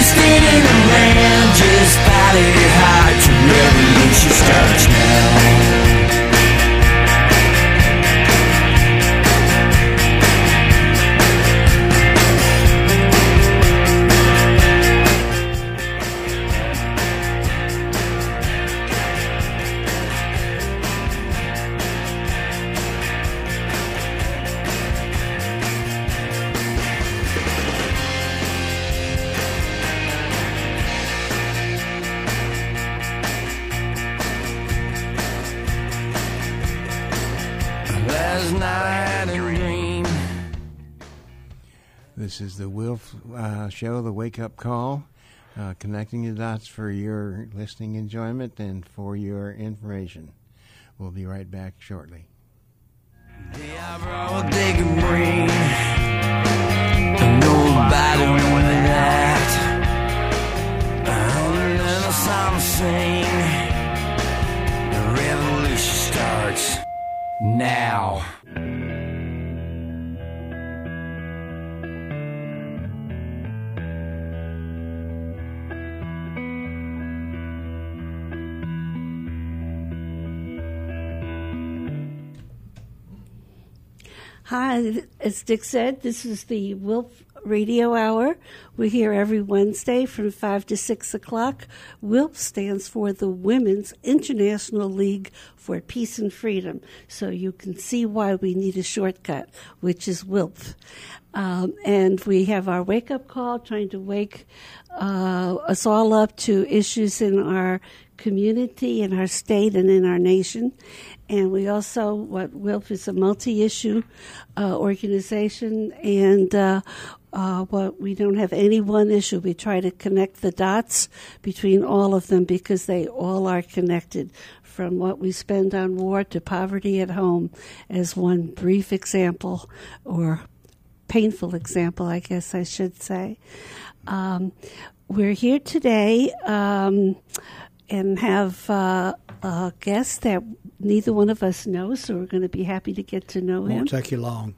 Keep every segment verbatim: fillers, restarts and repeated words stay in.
wasted in the land. Just body hard to revolution starts now. This is the Wilf uh, Show, the Wake Up Call, uh, connecting the dots for your listening enjoyment and for your information. We'll be right back shortly. Nobody with that. And the song sing. The revolution starts now. Hi, as Dick said, this is the Wilf Radio Hour. We're here every Wednesday from five to six o'clock. WILP stands for the Women's International League for Peace and Freedom. So you can see why we need a shortcut, which is WILP. Um, and we have our wake-up call, trying to wake uh, us all up to issues in our community, in our state, and in our nation. And we also, what WILP is a multi-issue uh, organization, and uh, uh, what we don't have any one issue. We try to connect the dots between all of them because they all are connected, from what we spend on war to poverty at home, as one brief example, or painful example, I guess I should say. Um, we're here today um, and have uh, a guest that neither one of us knows, so we're going to be happy to get to know him. Won't take you long.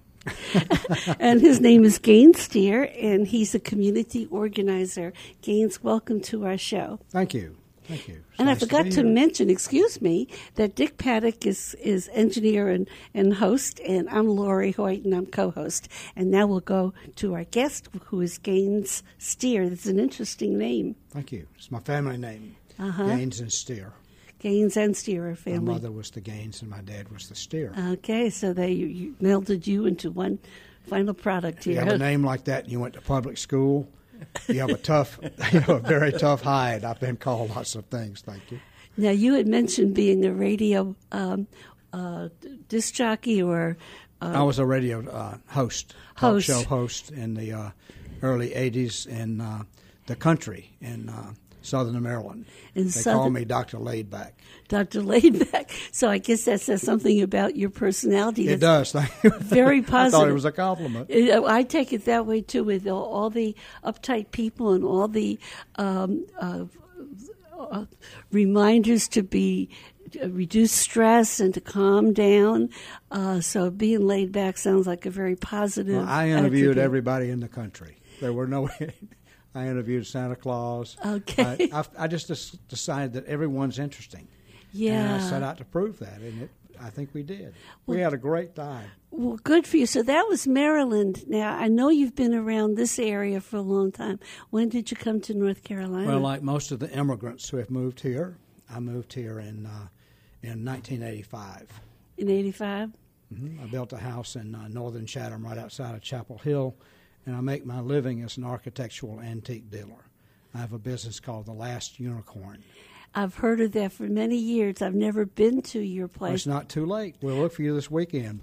And his name is Gaines Steer, and he's a community organizer. Gaines, welcome to our show. Thank you. Thank you. It's and nice I forgot to, to mention, excuse me, that Dick Paddock is, is engineer and, and host, and I'm Lori Hoyt, and I'm co-host. And now we'll go to our guest, who is Gaines Steer. It's an interesting name. Thank you. It's my family name, uh-huh. Gaines and Steer. Gaines and Steer are family. My mother was the Gaines and my dad was the Steer. Okay, so they you, you melded you into one final product here. If you have a name like that and you went to public school, you have a tough, you know, a very tough hide. I've been called lots of things, thank you. Now, you had mentioned being a radio um, uh, disc jockey or... Uh, I was a radio uh, host, host, talk show host in the uh, early eighties in uh, the country in uh, Southern Maryland. In they Southern, call me Doctor Laidback. Doctor Laidback. So I guess that says something about your personality. It does. Very positive. I thought it was a compliment. I take it that way, too, with all, all the uptight people and all the um, uh, uh, reminders to be uh, reduce stress and to calm down. Uh, so being laid back sounds like a very positive well, I interviewed attribute. Everybody in the country. There were no... I interviewed Santa Claus. Okay. I, I, I just decided that everyone's interesting. Yeah. And I set out to prove that, and it, I think we did. Well, we had a great time. Well, good for you. So that was Maryland. Now, I know you've been around this area for a long time. When did you come to North Carolina? Well, like most of the immigrants who have moved here, I moved here in uh, in nineteen eighty-five. In eighty-five? Mm-hmm. I built a house in uh, northern Chatham right outside of Chapel Hill, and I make my living as an architectural antique dealer. I have a business called The Last Unicorn. I've heard of that for many years. I've never been to your place. Well, it's not too late. We'll look for you this weekend.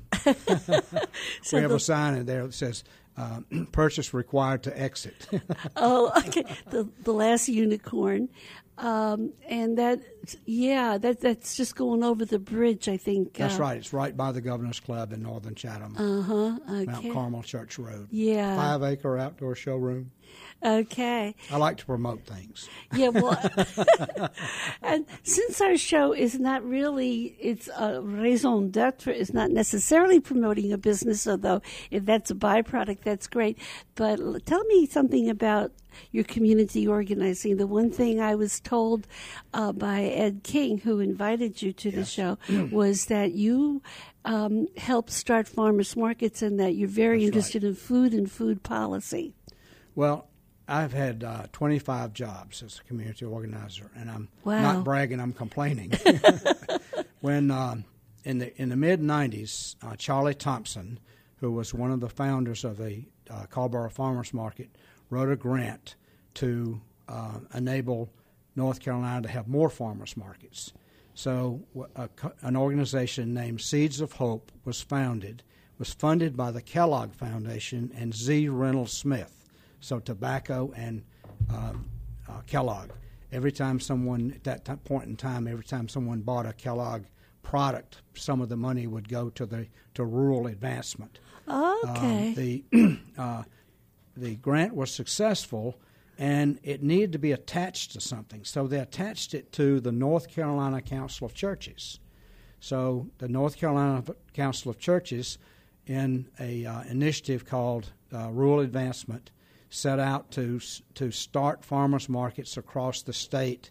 So we have the, a sign in there that says, uh, purchase required to exit. Oh, okay. The the Last Unicorn. Um, and that, yeah, that that's just going over the bridge, I think. That's uh, right. It's right by the Governor's Club in northern Chatham. Uh-huh. Okay. Mount Carmel Church Road. Yeah. Five-acre outdoor showroom. Okay. I like to promote things. Yeah, well, and since our show is not really, it's a raison d'etre, it's not necessarily promoting a business, although if that's a byproduct, that's great. But l- tell me something about your community organizing. The one thing I was told uh, by Ed King, who invited you to the Yes. show, was that you um, helped start farmers markets and that you're very That's interested right. in food and food policy. Well, I've had uh, twenty-five jobs as a community organizer, and I'm Wow. not bragging, I'm complaining. When um, in the in the mid nineties, uh, Charlie Thompson, who was one of the founders of the uh, Carlboro Farmers Market, wrote a grant to uh, enable North Carolina to have more farmers markets. So a, an organization named Seeds of Hope was founded, was funded by the Kellogg Foundation and Z. Reynolds Smith. So tobacco and um, uh, Kellogg. Every time someone, at that t- point in time, every time someone bought a Kellogg product, some of the money would go to the to rural advancement. Okay. Um, the uh, the grant was successful, and it needed to be attached to something. So they attached it to the North Carolina Council of Churches. So the North Carolina Council of Churches, in a uh, initiative called uh, Rural Advancement, set out to to start farmers markets across the state,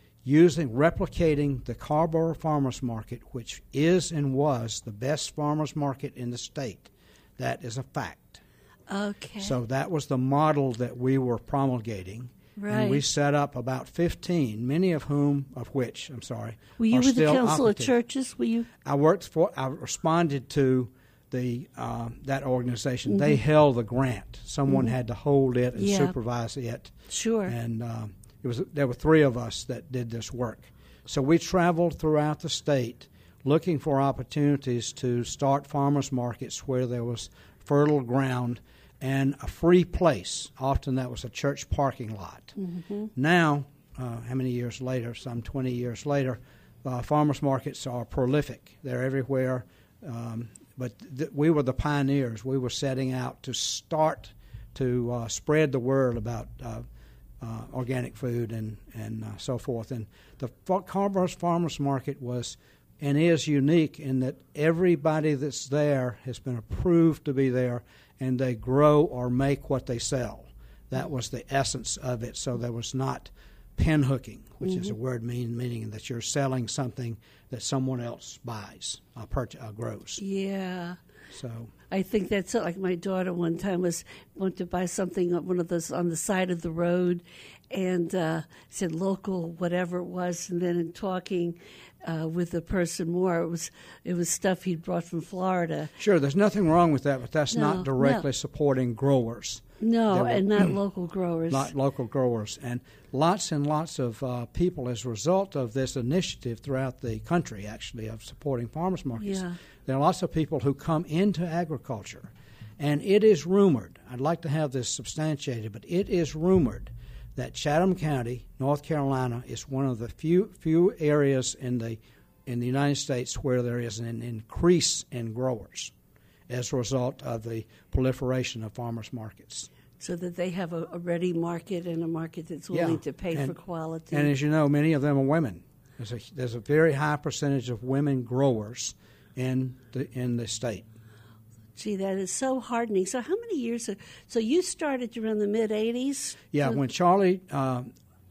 using replicating the Carlboro Farmers Market, which is and was the best farmers market in the state. That is a fact. Okay. So that was the model that we were promulgating. Right. And we set up about fifteen, many of whom, of which, I'm sorry, Were you are with the still Council operative. of Churches? Were you? I worked for, I responded to the uh, that organization. Mm-hmm. They held the grant. Someone Mhm. had to hold it and Yeah. supervise it. Sure. And um, it was there were three of us that did this work. So we traveled throughout the state looking for opportunities to start farmers markets where there was fertile ground and a free place. Often that was a church parking lot. Mm-hmm. Now, uh, how many years later, some twenty years later, uh, farmers markets are prolific. They're everywhere. Um, but th- we were the pioneers. We were setting out to start to uh, spread the word about uh, uh, organic food and, and uh, so forth. And the Carlboro Farmers Market was and is unique in that everybody that's there has been approved to be there, and they grow or make what they sell. That was the essence of it. So there was not pinhooking, which Mm-hmm. is a word mean, meaning that you're selling something that someone else buys, uh, purch- uh, grows. Yeah. So I think that's it. Like my daughter one time was wanted to buy something on one of those on the side of the road, and uh, said local whatever it was, and then in talking uh, with the person more, it was it was stuff he'd brought from Florida. sure, there's nothing wrong with that, but that's No, not directly no. supporting growers. No, There were- and not local growers. Not local growers, and lots and lots of uh, people as a result of this initiative throughout the country, actually, of supporting farmers markets. Yeah. There are lots of people who come into agriculture, and it is rumored, I'd like to have this substantiated, but it is rumored that Chatham County, North Carolina, is one of the few few areas in the in the United States where there is an increase in growers as a result of the proliferation of farmers markets. So that they have a, a ready market and a market that's willing Yeah, to pay and- for quality. And as you know, many of them are women. There's a there's a very high percentage of women growers in the in the state. Gee, that is so heartening. So how many years? Ago? So you started around the mid eighties? Yeah, when Charlie uh,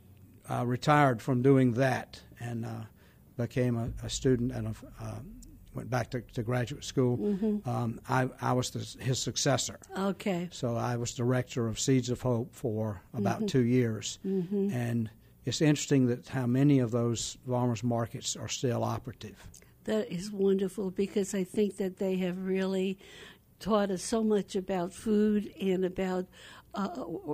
uh, retired from doing that and uh, became a, a student and a, uh, went back to, to graduate school, Mm-hmm. um, I, I was the, his successor. Okay. So I was director of Seeds of Hope for about Mm-hmm. two years. And it's interesting that how many of those farmers markets are still operative. That is wonderful because I think that they have really taught us so much about food and about uh,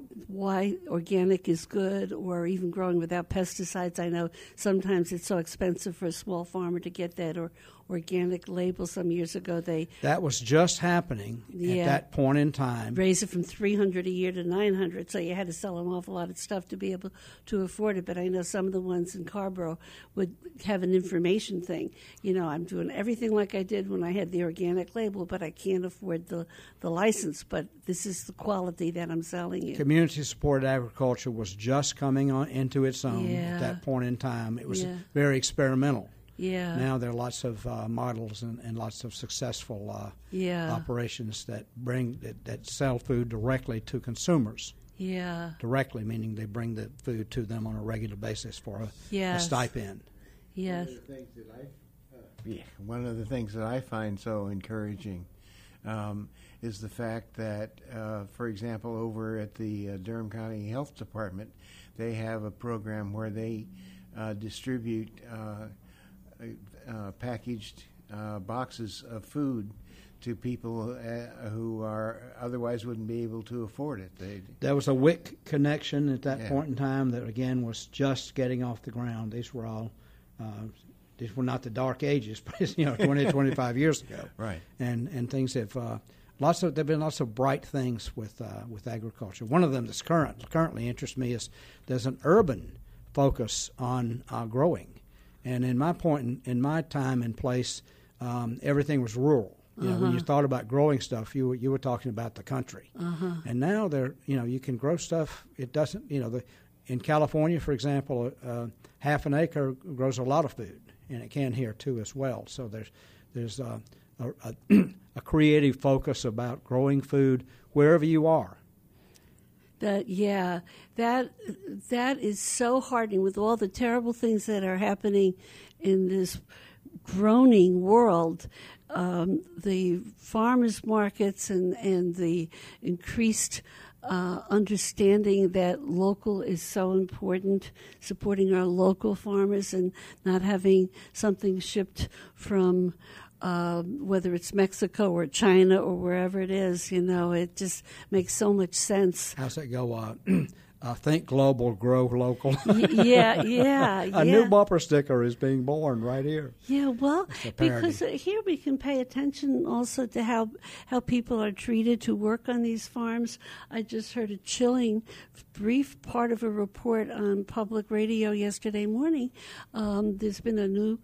why organic is good or even growing without pesticides. I know sometimes it's so expensive for a small farmer to get that or organic label some years ago. They That was just happening Yeah. at that point in time. raised it from three hundred a year to nine hundred, so you had to sell an awful lot of stuff to be able to afford it. But I know some of the ones in Carborough would have an information thing. You know, I'm doing everything like I did when I had the organic label, but I can't afford the, the license. But this is the quality that I'm selling you. Community-supported agriculture was just coming on into its own Yeah. at that point in time. It was Yeah. very experimental. Yeah. Now there are lots of uh, models and, and lots of successful uh, Yeah. operations that bring that, that sell food directly to consumers. Yeah. Directly, meaning they bring the food to them on a regular basis for a, a Yes. stipend. Yes. One of the things that I, uh, yeah, one of the things that I find so encouraging um, is the fact that, uh, for example, over at the uh, Durham County Health Department, they have a program where they uh, distribute uh, uh, packaged uh, boxes of food to people uh, who are otherwise wouldn't be able to afford it. They, There was a W I C connection at that Yeah. point in time that, again, was just getting off the ground. These were all, uh, these were not the dark ages, but, you know, twenty, twenty-five years ago. Right. And and things have, uh, lots of, there have been lots of bright things with uh, with agriculture. One of them that's current, currently interests me is there's an urban focus on uh, growing. And in my point, in, in my time and place, um, everything was rural. You know, when you thought about growing stuff, you were, you were talking about the country. Uh-huh. And now there, you know, you can grow stuff. It doesn't, you know, the, in California, for example, uh, half an acre grows a lot of food, and it can here too as well. So there's there's uh, a, a, a creative focus about growing food wherever you are. That yeah, that that is so heartening with all the terrible things that are happening in this groaning world. Um, the farmers markets and and the increased uh, understanding that local is so important, supporting our local farmers and not having something shipped from. Uh, whether it's Mexico or China or wherever it is, you know, it just makes so much sense. How's that go? Uh, uh, think global, grow local. Y- yeah, yeah, yeah. A new bumper sticker is being born right here. Yeah, well, a parody. because uh, here we can pay attention also to how how people are treated to work on these farms. I just heard a chilling, brief part of a report on public radio yesterday morning. Um, there's been a new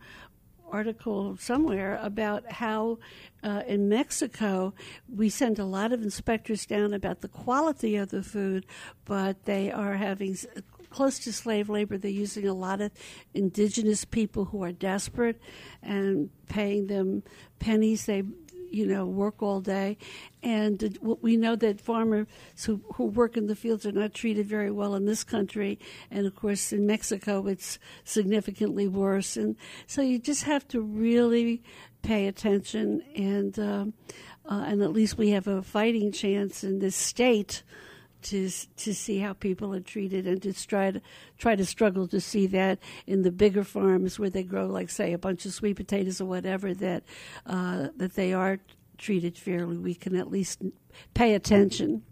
article somewhere about how uh, in Mexico we send a lot of inspectors down about the quality of the food, but they are having s- close to slave labor. They're using a lot of indigenous people who are desperate and paying them pennies. They you know, work all day. And uh, we know that farmers who, who work in the fields are not treated very well in this country. And, of course, in Mexico, it's significantly worse. And so you just have to really pay attention. And, um, uh, and at least we have a fighting chance in this state to to see how people are treated, and to try to try to struggle to see that in the bigger farms where they grow, like say a bunch of sweet potatoes or whatever, that uh, that they are treated fairly. We can at least pay attention.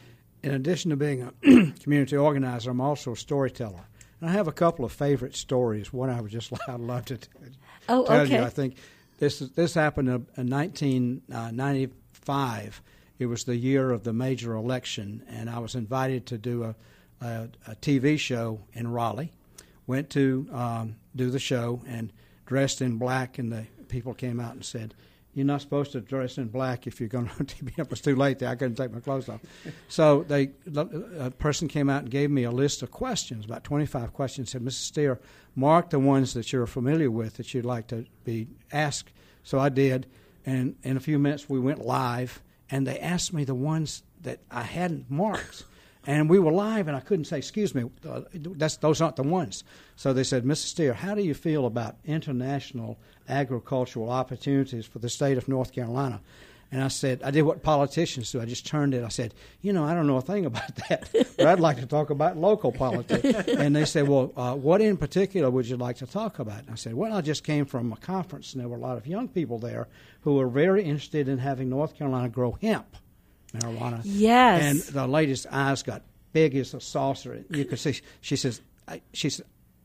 In addition to being a community organizer, I'm also a storyteller. And I have a couple of favorite stories. One I would just I'd love to t- Oh, tell okay. you. I think this is, this happened in nineteen ninety-five. It was the year of the major election, and I was invited to do a, a, a T V show in Raleigh. Went to um, do the show and dressed in black, and the people came out and said, "You're not supposed to dress in black if you're going to T V." It was too late there. I couldn't take my clothes off. So they, a person came out and gave me a list of questions, about twenty-five questions, said, "Missus Steer, mark the ones that you're familiar with that you'd like to be asked." So I did, and in a few minutes we went live. And they asked me the ones that I hadn't marked. And we were live, and I couldn't say, "Excuse me, uh, that's, those aren't the ones." So they said, "Missus Steer, how do you feel about international agricultural opportunities for the state of North Carolina?" And I said, I did what politicians do. I just turned it. I said, "You know, I don't know a thing about that, but I'd like to talk about local politics." And they said, "Well, uh, what in particular would you like to talk about?" And I said, "Well, I just came from a conference, and there were a lot of young people there who were very interested in having North Carolina grow hemp marijuana." Yes. And the lady's eyes got big as a saucer. You could see. She says, I, "She said,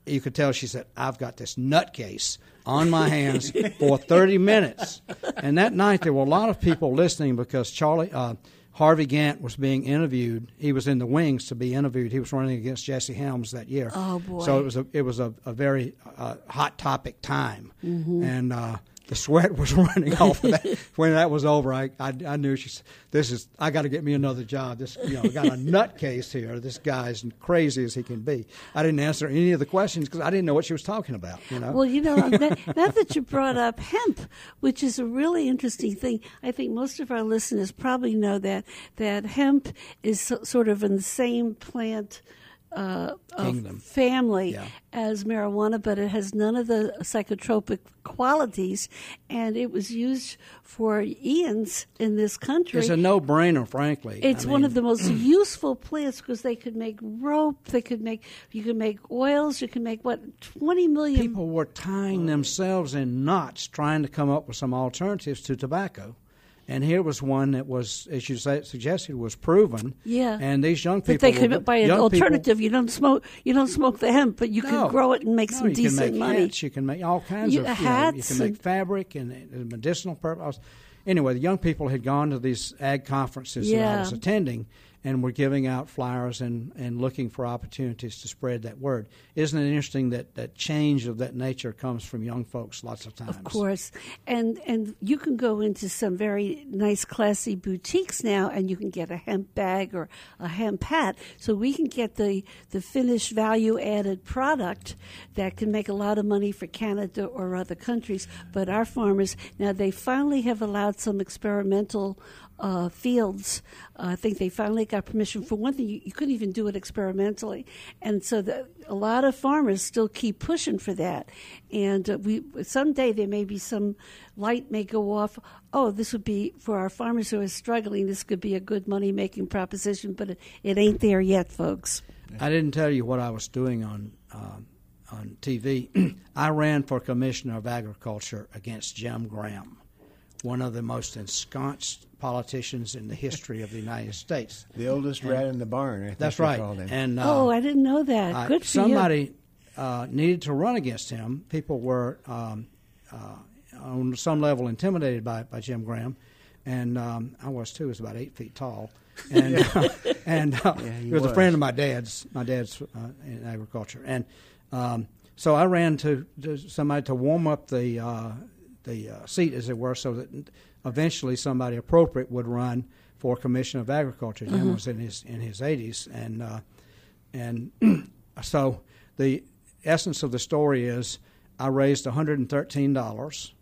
you could tell she said, I've got this nutcase on my hands for thirty minutes. And that night there were a lot of people listening because Charlie uh, Harvey Gantt was being interviewed. He was in the wings to be interviewed. He was running against Jesse Helms that year. Oh, boy. So it was a, it was a, a very uh, hot topic time. Mm-hmm. And uh, the sweat was running off of that. When that was over, I, I, I knew she said, this is, I got to get me another job. This, you know, I got a nutcase here. This guy's crazy as he can be. I didn't answer any of the questions because I didn't know what she was talking about, you know. Well, you know, now, now that you brought up hemp, which is a really interesting thing, I think most of our listeners probably know that, that hemp is so, sort of in the same plant Uh, Kingdom. family Yeah. as marijuana, but it has none of the psychotropic qualities, and it was used for eons in this country. It's a no-brainer, frankly. It's I one mean, of the most useful plants because they could make rope, they could make, you could make oils, you can make, what, twenty million. people were tying themselves in knots trying to come up with some alternatives to tobacco. And here was one that was, as you say, suggested, was proven. Yeah. And these young people, But they could were, buy an young alternative. People, you don't smoke. You don't smoke the hemp, but you no, can grow it and make no, some you decent can make money. Hats, you can make all kinds You- of you hats know, you can make and- fabric and, and medicinal purpose. Anyway, the young people had gone to these ag conferences that I Yeah. was attending and were giving out flyers and, and looking for opportunities to spread that word. Isn't it interesting that, that change of that nature comes from young folks lots of times? Of course, and and you can go into some very nice, classy boutiques now, and you can get a hemp bag or a hemp hat. So we can get the the finished value-added product that can make a lot of money for Canada or other countries. But our farmers now they finally have allowed some experimental uh, fields. Uh, I think they finally got permission. For one thing, you, you couldn't even do it experimentally, and so the, a lot of farmers still keep pushing for that. And uh, we someday there may be some light may go off. Oh, this would be for our farmers who are struggling. This could be a good money making proposition, but it, it ain't there yet, folks. I didn't tell you what I was doing on um, on T V. I ran for Commissioner of Agriculture against Jim Graham, one of the most ensconced politicians in the history of the United States. The oldest And rat in the barn, I think That's they right. called him. And uh, Oh, I didn't know that. I- Good for somebody uh, needed to run against him. People were um, uh, on some level intimidated by, by Jim Graham, and um, I was too. I was about eight feet tall, and uh, and uh, Yeah, he he was, was. a friend of my dad's. My dad's uh, in agriculture, and um, so I ran to, to somebody to warm up the uh, the uh, seat, as it were, so that eventually somebody appropriate would run for Commissioner of Agriculture. Jim Mhm. was in his in his eighties, and uh, and so the essence of the story is I raised one hundred thirteen dollars.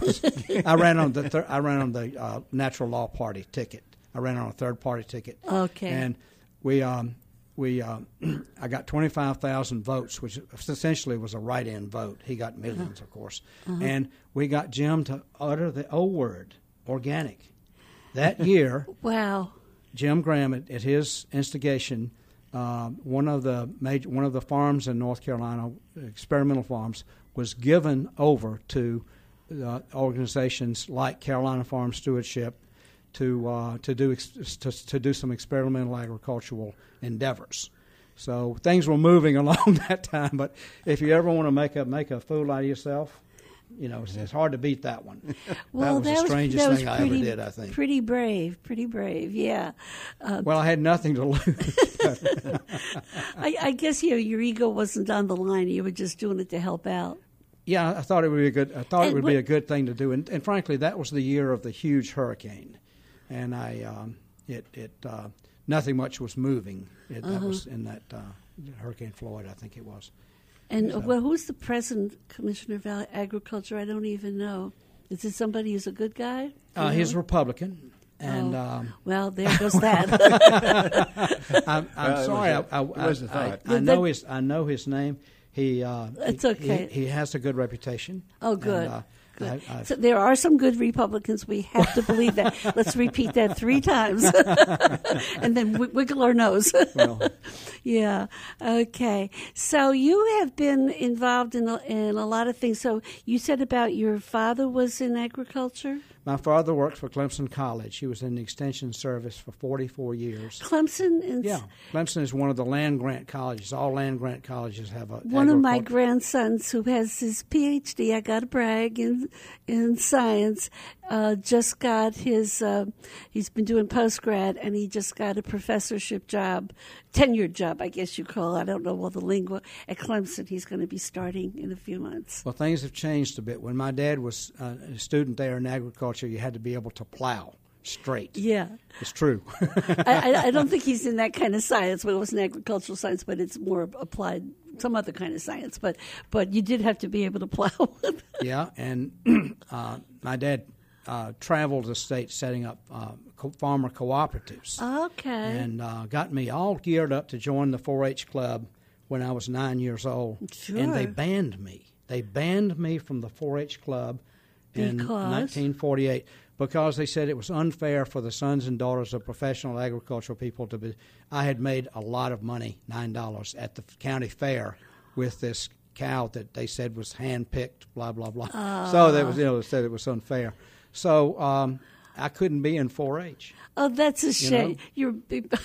I ran on the thir- I ran on the uh, Natural Law Party ticket. I ran on a third party ticket. Okay. And we um, we uh, I got twenty-five thousand votes, which essentially was a write-in vote. He got millions, of course. And we got Jim to utter the O word, organic. That year, Wow. Jim Graham, at, at his instigation, um, one of the major, one of the farms in North Carolina, experimental farms, was given over to uh, organizations like Carolina Farm Stewardship to uh, to do ex- to, to do some experimental agricultural endeavors. So things were moving along that time. But if you ever want to make a make a fool out of yourself, you know, it's, it's hard to beat that one. Well, that was the strangest that was thing pretty, I ever did, I think. Pretty brave, pretty brave, yeah. Uh, Well, I had nothing to lose. I, I guess you know, your ego wasn't on the line. You were just doing it to help out. Yeah, I thought it would be a good. I thought And it would what- be a good thing to do, and, and frankly, that was the year of the huge hurricane, and I um, it it uh, nothing much was moving. It, That was in that uh, Hurricane Floyd, I think it was. And So- well, who's the present Commissioner of Ag- Agriculture? I don't even know. Is it somebody who's a good guy? Do Uh, you he's know? Republican, and Oh. um, Well, there goes that. I'm, I'm Well, it sorry. was a- I, I, it was a I, thought. I, I The- know his. I know his name. He. Uh, It's he- okay. He, he has a good reputation. Oh, good. And, uh, Good. I, I, So there are some good Republicans. We have to believe that. Let's repeat that three times, and then w- wiggle our nose. well, Yeah. Okay. So you have been involved in a, in a lot of things. So you said about your father was in agriculture. My father worked for Clemson College. He was in the extension service for forty-four years. Clemson? And Yeah, Clemson is one of the land-grant colleges. All land-grant colleges have a one of my agriculture- grandsons who has his P H D, I got to brag, in in science, uh, just got his, uh, he's been doing post-grad, and he just got a professorship job, tenured job, I guess you call it. I don't know all the lingua. At Clemson, he's going to be starting in a few months. Well, things have changed a bit. When my dad was uh, a student there in agriculture, you had to be able to plow straight. Yeah. It's true. I, I, I don't think he's in that kind of science, but it wasn't agricultural science, but it's more applied, some other kind of science. But but you did have to be able to plow. Yeah, and uh, my dad uh, traveled the state setting up uh, co- farmer cooperatives. Okay. And uh, got me all geared up to join the four H club when I was nine years old. Sure. And they banned me. They banned me from the four H club in Because? nineteen forty-eight because they said it was unfair for the sons and daughters of professional agricultural people to be. I had made a lot of money, nine dollars, at the county fair with this cow that they said was hand-picked, blah, blah, blah. Uh. So they was, you know, said it was unfair. So um, I couldn't be in four H. Oh, that's a shame. know? You're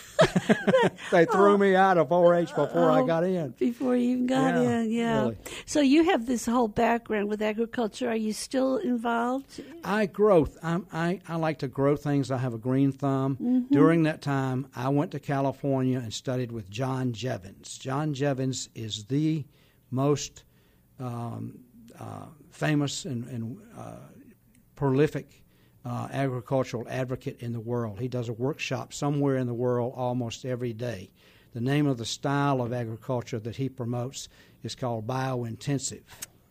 They threw me out of four H before I Oh, got in. Before you even got Yeah, in, yeah. really. So you have this whole background with agriculture. Are you still involved? I grow. I'm, I I like to grow things. I have a green thumb. Mm-hmm. During that time, I went to California and studied with John Jevons. John Jevons is the most um, uh, famous and, and uh, prolific uh, agricultural advocate in the world. He does a workshop somewhere in the world almost every day. The name of the style of agriculture that he promotes is called biointensive.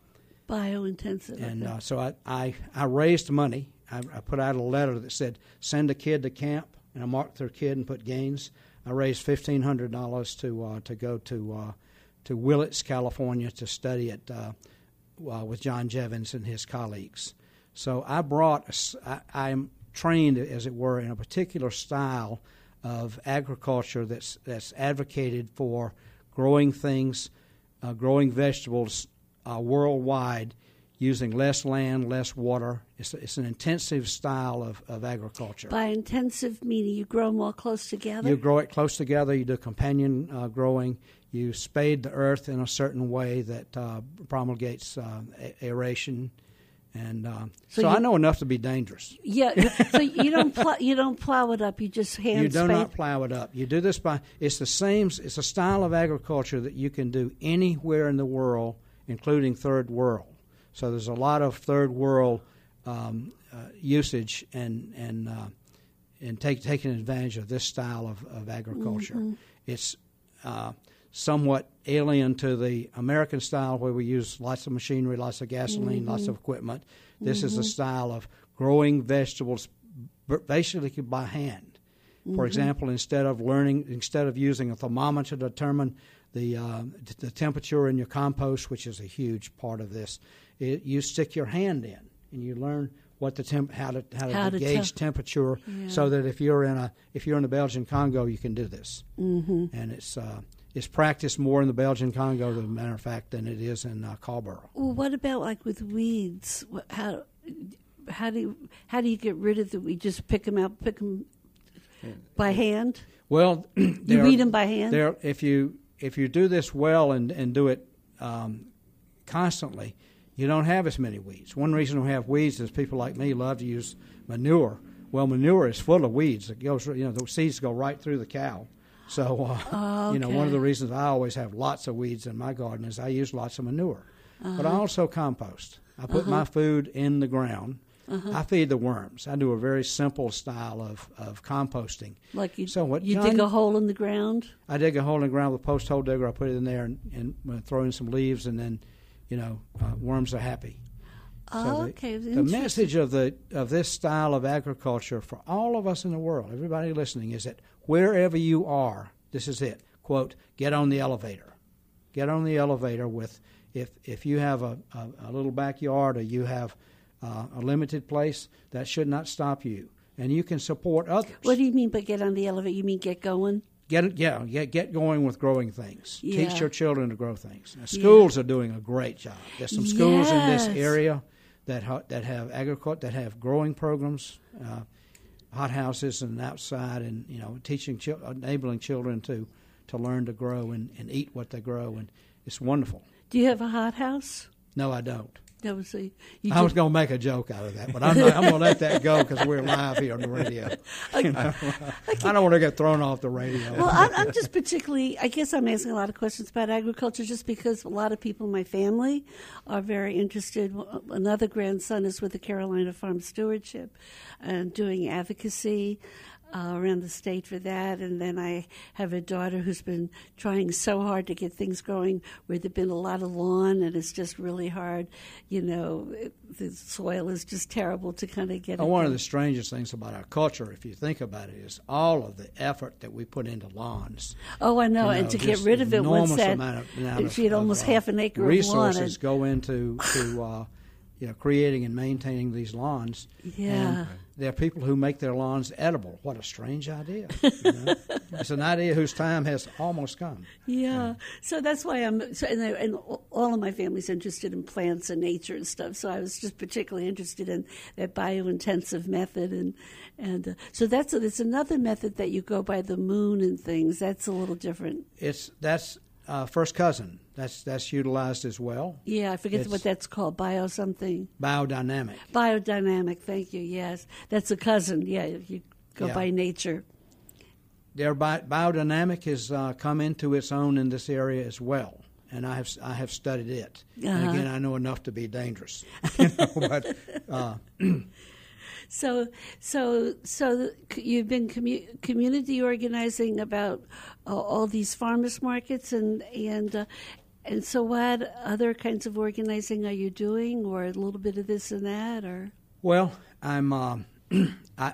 Biointensive. And okay. uh, so I, I, I raised money. I, I put out a letter that said, send a kid to camp, and I marked their kid and put Gaines. I raised fifteen hundred dollars to uh, to go to uh, to Willits, California, to study at uh, uh, with John Jevons and his colleagues. So I brought, a s I, I'm trained, as it were, in a particular style of agriculture that's that's advocated for growing things, uh, growing vegetables uh, worldwide, using less land, less water. It's, it's an intensive style of, of agriculture. By intensive meaning you grow them all close together? You grow it close together. You do companion uh, growing. You spade the earth in a certain way that uh, promulgates uh, aeration. And uh, So so, you- I know enough to be dangerous. Yeah. So you don't plow, you don't plow it up. You just hand You do spade. not plow it up. You do this by, it's the same, it's a style of agriculture that you can do anywhere in the world, including third world. So there's a lot of third world um, uh, usage and and uh, and take, taking advantage of this style of, of agriculture. Mm-hmm. It's uh, somewhat alien to the American style where we use lots of machinery, lots of gasoline, Mm-hmm. lots of equipment. This is a style of growing vegetables b- basically by hand. Mm-hmm. For example, instead of learning, instead of using a thermometer to determine the uh, t- the temperature in your compost, which is a huge part of this, it, you stick your hand in and you learn what the temp, how to how to, How to gauge tell. temperature, Yeah. so that if you're in a if you're in the Belgian Congo, you can do this. Mm-hmm. And it's uh, it's practiced more in the Belgian Congo, as a matter of fact, than it is in uh, Carlsbad. Well, what about like with weeds? What- How how do you, how do you get rid of the weeds? Just pick them out, pick them by hand. Well, You there- weed them by hand. There, if you if you do this well and and do it um, constantly, you don't have as many weeds. One reason we have weeds is people like me love to use manure. Well, manure is full of weeds. It goes, you know, the seeds go right through the cow. So, uh, Oh, you know, one of okay. the reasons I always have lots of weeds in my garden is I use lots of manure. But I also compost. I put my food in the ground. I feed the worms. I do a very simple style of, of composting. Like you, So what you John- dig a hole in the ground. I dig a hole in the ground with a post hole digger. I put it in there and, and uh, throw in some leaves, and then, you know, uh, worms are happy. Oh, So the, okay. the Interesting. message of the of this style of agriculture for all of us in the world, everybody listening, is that wherever you are, this is it. Quote: get on the elevator. Get on the elevator with if if you have a, a, a little backyard or you have uh, a limited place, that should not stop you, and you can support others. What do you mean by get on the elevator? You mean get going? Get it, yeah, get get going with growing things. Yeah. Teach your children to grow things. Now, schools are doing a great job. There's some schools in this Yes. area that ha- that have agriculture, that have growing programs, uh, hot houses and outside, and you know, teaching, chil- enabling children to, to learn to grow and, and eat what they grow, and it's wonderful. Do you have a hothouse? No, I don't. That was a, you I was did- going to make a joke out of that, but I'm, not, I'm going to let that go because we're live here on the radio. You know? I don't want to get thrown off the radio. Well, I'm, I'm just particularly, I guess I'm asking a lot of questions about agriculture just because a lot of people in my family are very interested. Another grandson is with the Carolina Farm Stewardship and doing advocacy uh, around the state for that. And then I have a daughter who's been trying so hard to get things going where there's been a lot of lawn and it's just really hard. You know, it, the soil is just terrible to kind of get Well, it one of going. the strangest things about our culture, if you think about it, is all of the effort that we put into lawns. Oh, I know, You and know, to get just rid of it once enormous that amount of, amount of, she had almost of, uh, half an acre of lawn. resources And, go into to uh, you know, creating and maintaining these lawns. Yeah. And there are people who make their lawns edible. What a strange idea! You know? It's an idea whose time has almost come. yeah, so that's why I'm. So, and, I, and all of my family's interested in plants and nature and stuff. So I was just particularly interested in that bio-intensive method, and and uh, so that's it's another method that you go by the moon and things. That's a little different. It's that's uh, first cousin. That's that's utilized as well. Yeah, I forget It's- what that's called. Bio something. Biodynamic. Biodynamic. Thank you. Yes, that's a cousin. Yeah, you go Yeah. by nature. Their bi- biodynamic has uh, come into its own in this area as well, and I have I have studied it. And Uh-huh. again, I know enough to be dangerous. You know, but uh, So, so, so you've been commu- community organizing about uh, all these farmers markets, and and uh, and so what other kinds of organizing are you doing, or a little bit of this and that, or? well, I'm um, I,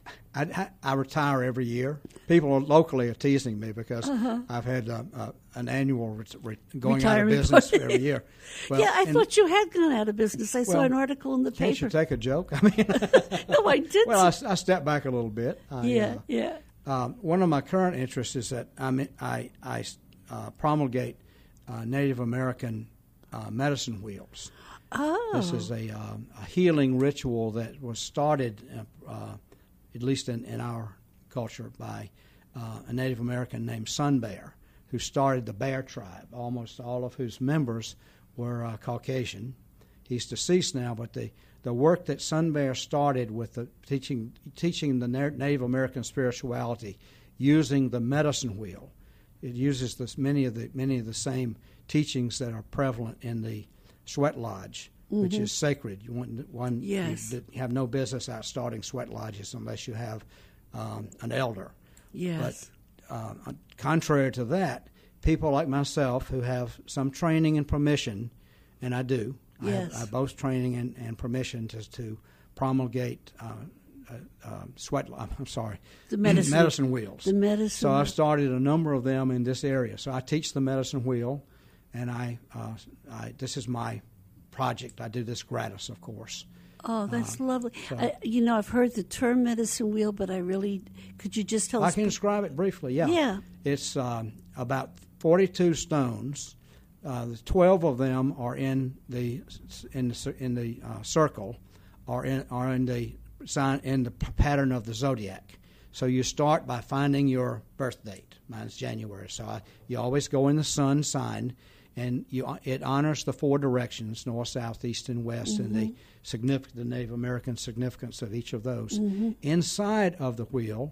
I I retire every year. People locally are teasing me because Uh-huh. I've had uh, uh, an annual re- re- going Retirement out of business party. every year. Well, yeah, I and thought you had gone out of business. I saw Well, an article in the Can't paper. you take a joke? I mean, no, I did. well, I, I step back a little bit. I, yeah, uh, yeah. Um, one of my current interests is that I'm, I, I uh, promulgate uh, Native American uh, medicine wheels. Oh, This is a, um, a healing ritual that was started, uh, uh, at least in, in our culture, by uh, a Native American named Sun Bear, who started the Bear Tribe, almost all of whose members were uh, Caucasian. He's deceased now, but the, the work that Sun Bear started with the teaching teaching the Native American spirituality, using the medicine wheel, it uses this, many of the many of the same teachings that are prevalent in the Sweat Lodge, mm-hmm. which is sacred. You want one. Yes. You, you have no business out starting sweat lodges unless you have um, an elder. yes. But uh, contrary to that, people like myself who have some training and permission, and I do, I have, Yes. I have both training and, and permission to, to promulgate uh, uh, uh, sweat. I'm sorry, The medicine- medicine wheels. the medicine So I've wheel. started a number of them in this area. So I teach the medicine wheel, and I, uh, I this is my project. I do this gratis, of course. Oh, that's Uh, lovely. so- I, you know, I've heard the term medicine wheel, but I really could you just tell I us? can describe it briefly. Yeah, Yeah. It's um, about forty-two stones. Uh, the twelve of them are in the in the in the uh, circle, are in are in the sign in the p- pattern of the zodiac. So you start by finding your birth date. Mine's January, so I, you always go in the sun sign, and you it honors the four directions: north, south, east, and west, Mm-hmm. and the significant the Native American significance of each of those. Mm-hmm. Inside of the wheel,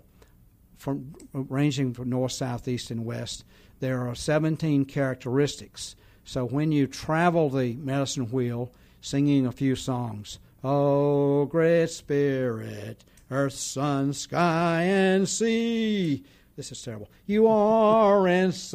from ranging from north, south, east, and west, there are seventeen characteristics. So when you travel the medicine wheel, singing a few songs, "Oh, great spirit, earth, sun, sky, and sea," this is terrible. "You are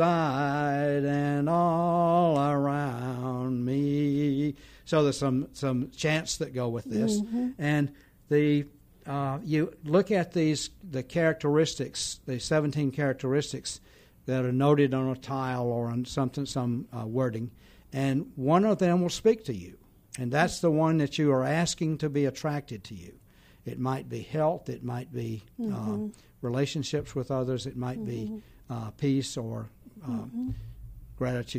inside and all around me." So there's some some chants that go with this, Mm-hmm. and the uh, you look at these the characteristics, the seventeen characteristics that are noted on a tile or on something, some uh, wording, and one of them will speak to you, and that's the one that you are asking to be attracted to you. It might be health, it might be Mm-hmm. uh, relationships with others, it might Mm-hmm. be uh, peace or uh, Mm-hmm. gratitude.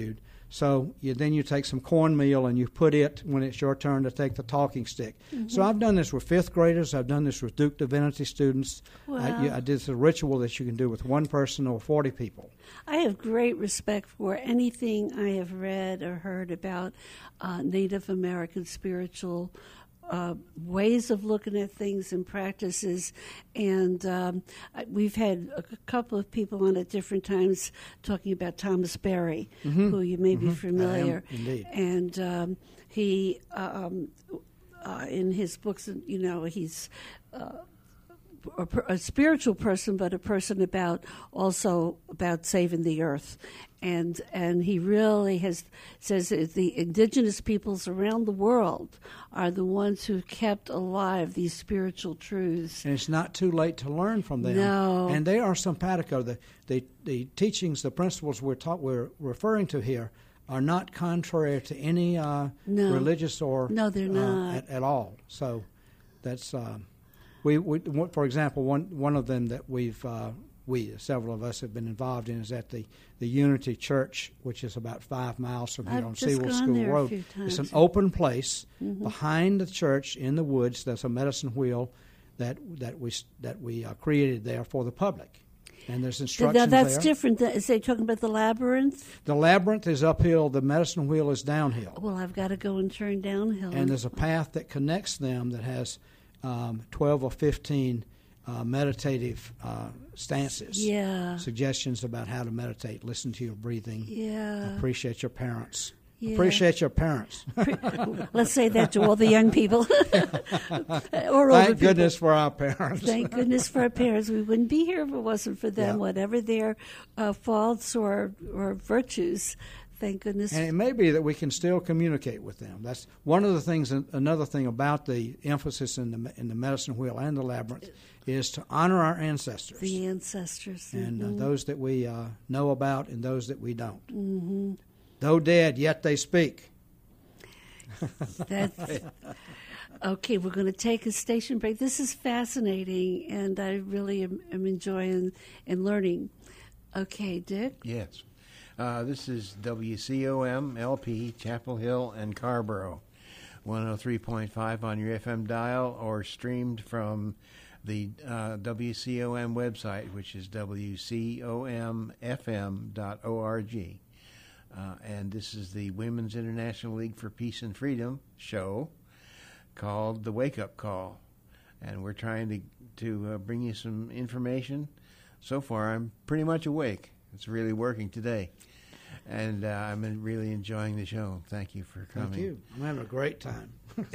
So you, then you take some cornmeal and you put it when it's your turn to take the talking stick. Mm-hmm. So I've done this with fifth graders. I've done this with Duke Divinity students. Wow. I, I did this a ritual that you can do with one person or forty people. I have great respect for anything I have read or heard about uh, Native American spiritual Uh, ways of looking at things and practices, and um, we've had a couple of people on at different times talking about Thomas Berry, mm-hmm. who you may mm-hmm. be familiar. I am, indeed. And um, he, um, uh, in his books, you know, he's uh, a, a spiritual person, but a person about also about saving the earth. And and he really has says that the indigenous peoples around the world are the ones who kept alive these spiritual truths. And it's not too late to learn from them. No. And they are simpatico. The the, the teachings, the principles we're taught, we're referring to here are not contrary to any uh, no. religious or no, they're uh, not at, at all. So that's uh, we, we for example one one of them that we've. Uh, We, several of us have been involved in, is at the, the Unity Church, which is about five miles from here I've on just Sewell gone School there a Road. few times. It's an open place mm-hmm. behind the church in the woods. There's a medicine wheel that that we that we uh, created there for the public, and there's instructions now, that's there. different. Is they talking about the labyrinth? The labyrinth is uphill. The medicine wheel is downhill. Well, I've got to go and turn downhill. And there's a path that connects them that has um, twelve or fifteen. Uh, meditative uh, stances, yeah. suggestions about how to meditate, listen to your breathing, yeah. appreciate your parents. Yeah. Appreciate your parents. Let's say that to all the young people. or Thank older goodness people. for our parents. Thank goodness for our parents. We wouldn't be here if it wasn't for them, Yeah. whatever their uh, faults or, or virtues. Thank goodness. And it may be that we can still communicate with them. That's one of the things. Another thing about the emphasis in the in the medicine wheel and the labyrinth is to honor our ancestors. The ancestors. And mm-hmm. uh, those that we uh, know about and those that we don't. Mm-hmm. Though dead, yet they speak. That's okay. We're going to take a station break. This is fascinating, and I really am, am enjoying and learning. Okay, Dick? Yes. Uh, this is W C O M L P, Chapel Hill and Carborough, one oh three point five on your F M dial, or streamed from the uh, W C O M website, which is W C O M F M dot org. Uh, and this is the Women's International League for Peace and Freedom show called The Wake Up Call. And we're trying to, to uh, bring you some information. So far, I'm pretty much awake. It's really working today. And uh, I'm really enjoying the show. Thank you for coming. Thank you. I'm having a great time.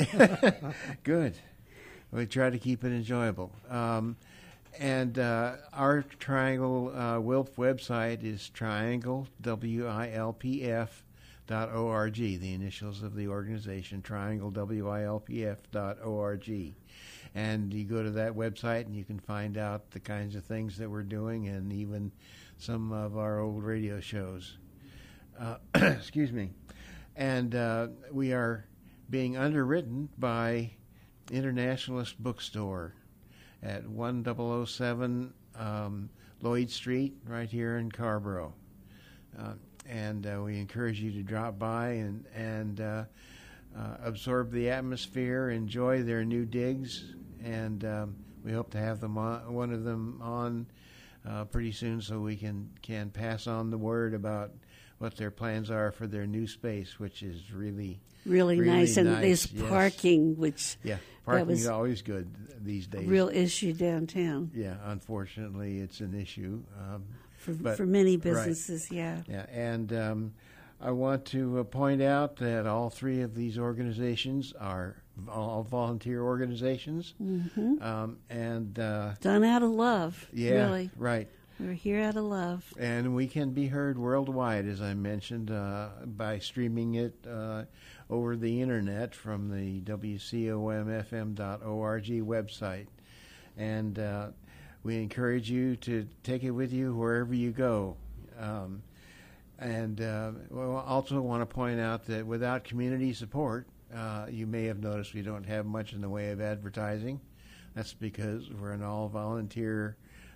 Good. We try to keep it enjoyable. Um, and uh, our Triangle uh, W I L P website is triangle, W I L P F dot org, the initials of the organization, triangle, W I L P F dot org. And you go to that website and you can find out the kinds of things that we're doing and even some of our old radio shows. Uh, excuse me. And uh, we are being underwritten by Internationalist Bookstore at one thousand seven um, Lloyd Street, right here in Carborough. Uh, and uh, we encourage you to drop by and, and uh, uh, absorb the atmosphere, enjoy their new digs, and um, we hope to have them on, one of them on uh, pretty soon so we can, can pass on the word about what their plans are for their new space, which is really really, really nice. And nice, there's yes. parking, which yeah, that parking was is always good these days. a real issue downtown Yeah, unfortunately, it's an issue um, for, but, for many right. businesses. Yeah. Yeah, and um, I want to uh, point out that all three of these organizations are all volunteer organizations, mm-hmm. um, and uh, Done out of love. yeah, Really, right. we're here out of love. And we can be heard worldwide, as I mentioned, uh, by streaming it uh, over the internet from the W C O M F M dot org website. And uh, we encourage you to take it with you wherever you go. Um, and uh, we also want to point out that without community support, uh, you may have noticed we don't have much in the way of advertising. That's because we're an all-volunteer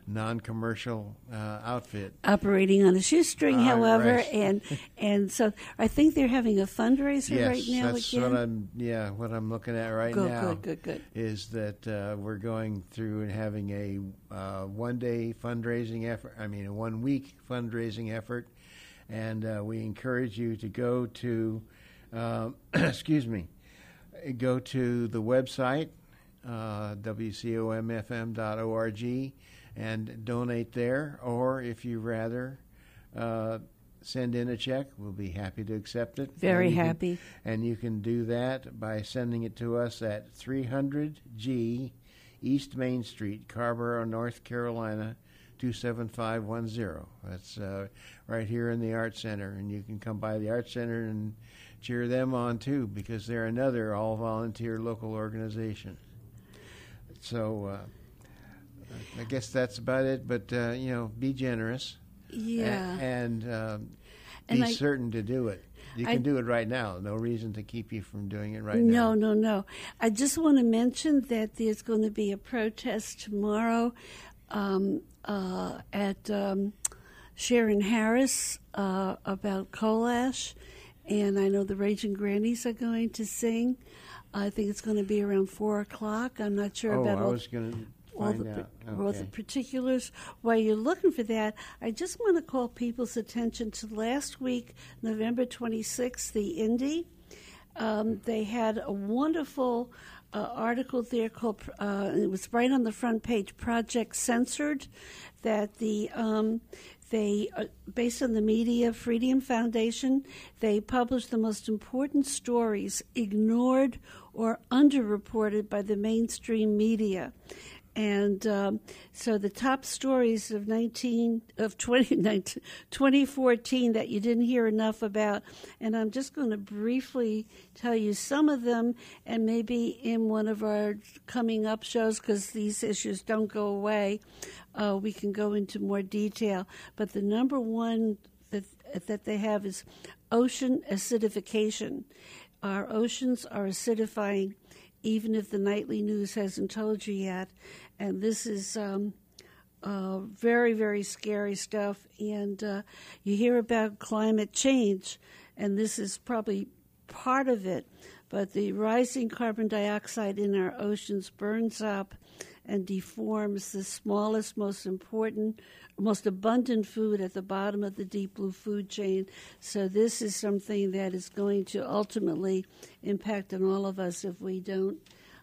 non-commercial uh, outfit. Operating on a shoestring, Uh, however, right. and and so I think they're having a fundraiser Yes, right now that's again. what I'm. Yeah, what I'm looking at right good, now good, good, good. is that uh, we're going through and having a uh, one-day fundraising effort. I mean, a one-week fundraising effort, and uh, we encourage you to go to, uh, excuse me, go to the website uh, w c o m f m dot org and donate there, or if you rather. Uh, Send in a check. We'll be happy to accept it. Very And you can- happy. and you can do that by sending it to us at three hundred G East Main Street, Carborough, North Carolina, two seven five one zero. That's uh, right here in the Art Center. And you can come by the Art Center and cheer them on, too, because they're another all-volunteer local organization. So uh, I guess that's about it. But, uh, you know, be generous. Yeah. A- and um, And be I- certain to do it. You I- can do it right now. No reason to keep you from doing it right No, now. no, no. I just want to mention that there's going to be a protest tomorrow um, uh, at um, Sharon Harris uh, about coal ash, and I know the Raging Grannies are going to sing. I think it's going to be around four o'clock. I'm not sure Oh, about I all, was going to all find the, out. all the Okay. particulars. While you're looking for that, I just want to call people's attention to last week, November twenty-sixth, the Indy. Um, they had a wonderful uh, article there called, uh, it was right on the front page, Project Censored, that the um, they, uh, based on the Media Freedom Foundation, they published the most important stories ignored or underreported by the mainstream media. And um, so the top stories of nineteen of twenty, twenty fourteen that you didn't hear enough about, and I'm just going to briefly tell you some of them, and maybe in one of our coming up shows, because these issues don't go away, uh, we can go into more detail. But the number one that that they have is ocean acidification. Our oceans are acidifying, even if the nightly news hasn't told you yet. And this is um, uh, very, very scary stuff. And uh, you hear about climate change, and this is probably part of it. But the rising carbon dioxide in our oceans burns up and deforms the smallest, most important, most abundant food at the bottom of the deep blue food chain. So this is something that is going to ultimately impact on all of us if we don't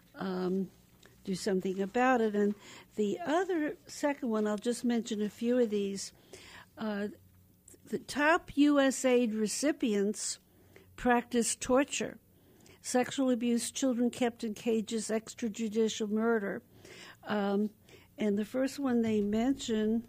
um, do something about it. And the other second one, I'll just mention a few of these. Uh, the top U S aid recipients practice torture, sexual abuse, children kept in cages, extrajudicial murder. Um, and the first one they mention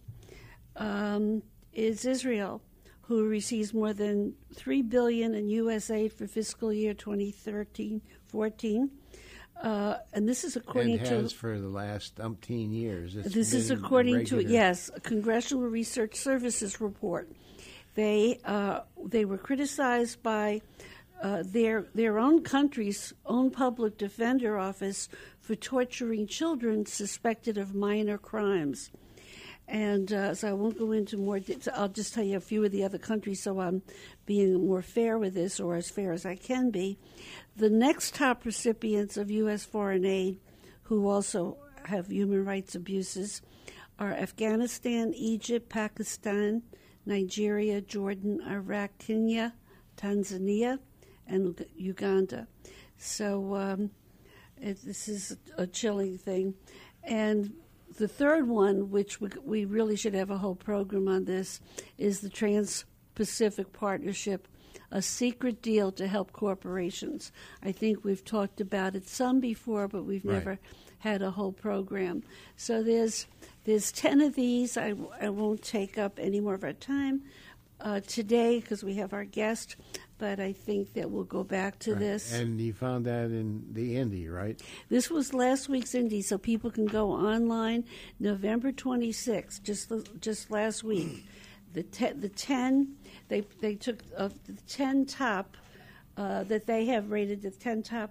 um, is Israel, who receives more than three billion dollars in U S aid for fiscal year twenty thirteen fourteen. Uh, and this is according and to has for the last umpteen years. It's this is been according to regular. yes, a Congressional Research Services report. They uh, they were criticized by uh, their their own country's own public defender office for torturing children suspected of minor crimes. And uh, so I won't go into more detail. I'll just tell you a few of the other countries so I'm being more fair with this, or as fair as I can be. The next top recipients of U S foreign aid, who also have human rights abuses, are Afghanistan, Egypt, Pakistan, Nigeria, Jordan, Iraq, Kenya, Tanzania, and Uganda. So um, it, this is a chilling thing. And the third one, which we, we really should have a whole program on this, is the Trans-Pacific Partnership, a secret deal to help corporations. I think we've talked about it some before, but we've Right. never had a whole program. So there's there's ten of these. I, I won't take up any more of our time uh, today because we have our guest, but I think that we'll go back to Right. this. And you found that in the Indy, right? This was last week's Indy, so people can go online. November twenty-sixth, just just last week. The te- the ten they they took uh, the ten top uh, that they have rated the ten top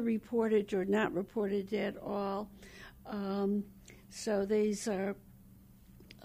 underreported or not reported at all. Um, so these are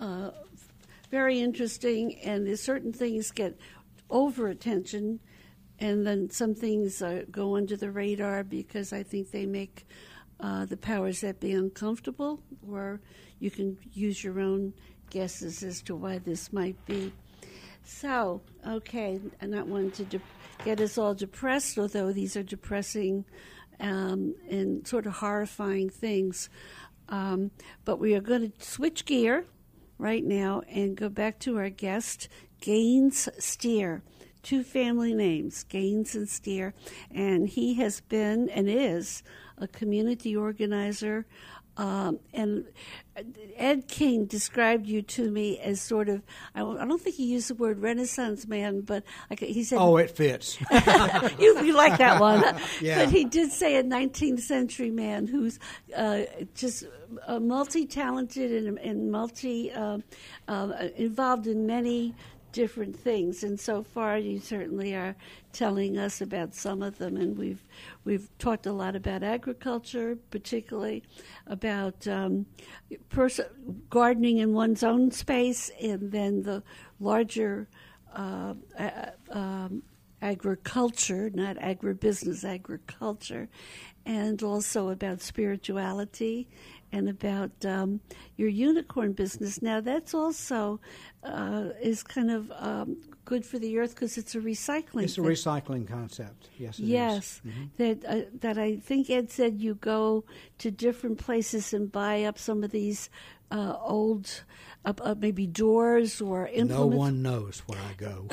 uh, very interesting, and there's certain things get over attention, and then some things uh, go under the radar because I think they make uh, the powers that be uncomfortable, or you can use your own guesses as to why this might be. So, okay, I'm not wanting to de- get us all depressed, although these are depressing um, and sort of horrifying things. Um, but we are going to switch gear right now and go back to our guest, Gaines Steer. Two family names, Gaines and Steer. And he has been and is a community organizer. Um, and Ed King described you to me as sort of, I don't think he used the word Renaissance man, but I, he said... Oh, it fits. you, you like that one. Yeah. But he did say a nineteenth century man who's uh, just uh, multi-talented and, and multi, uh, uh, involved in many different things, and so far you certainly are telling us about some of them, and we've we've talked a lot about agriculture, particularly about um, pers- gardening in one's own space, and then the larger uh, uh, um, agriculture, not agribusiness, agriculture, and also about spirituality and about um, your unicorn business. Now, that's also uh, is kind of um, good for the earth because it's a recycling It's a thing. recycling concept. Yes, it yes, is. Mm-hmm. that uh, that I think Ed said you go to different places and buy up some of these uh, old, uh, uh, maybe doors or implements. No one knows where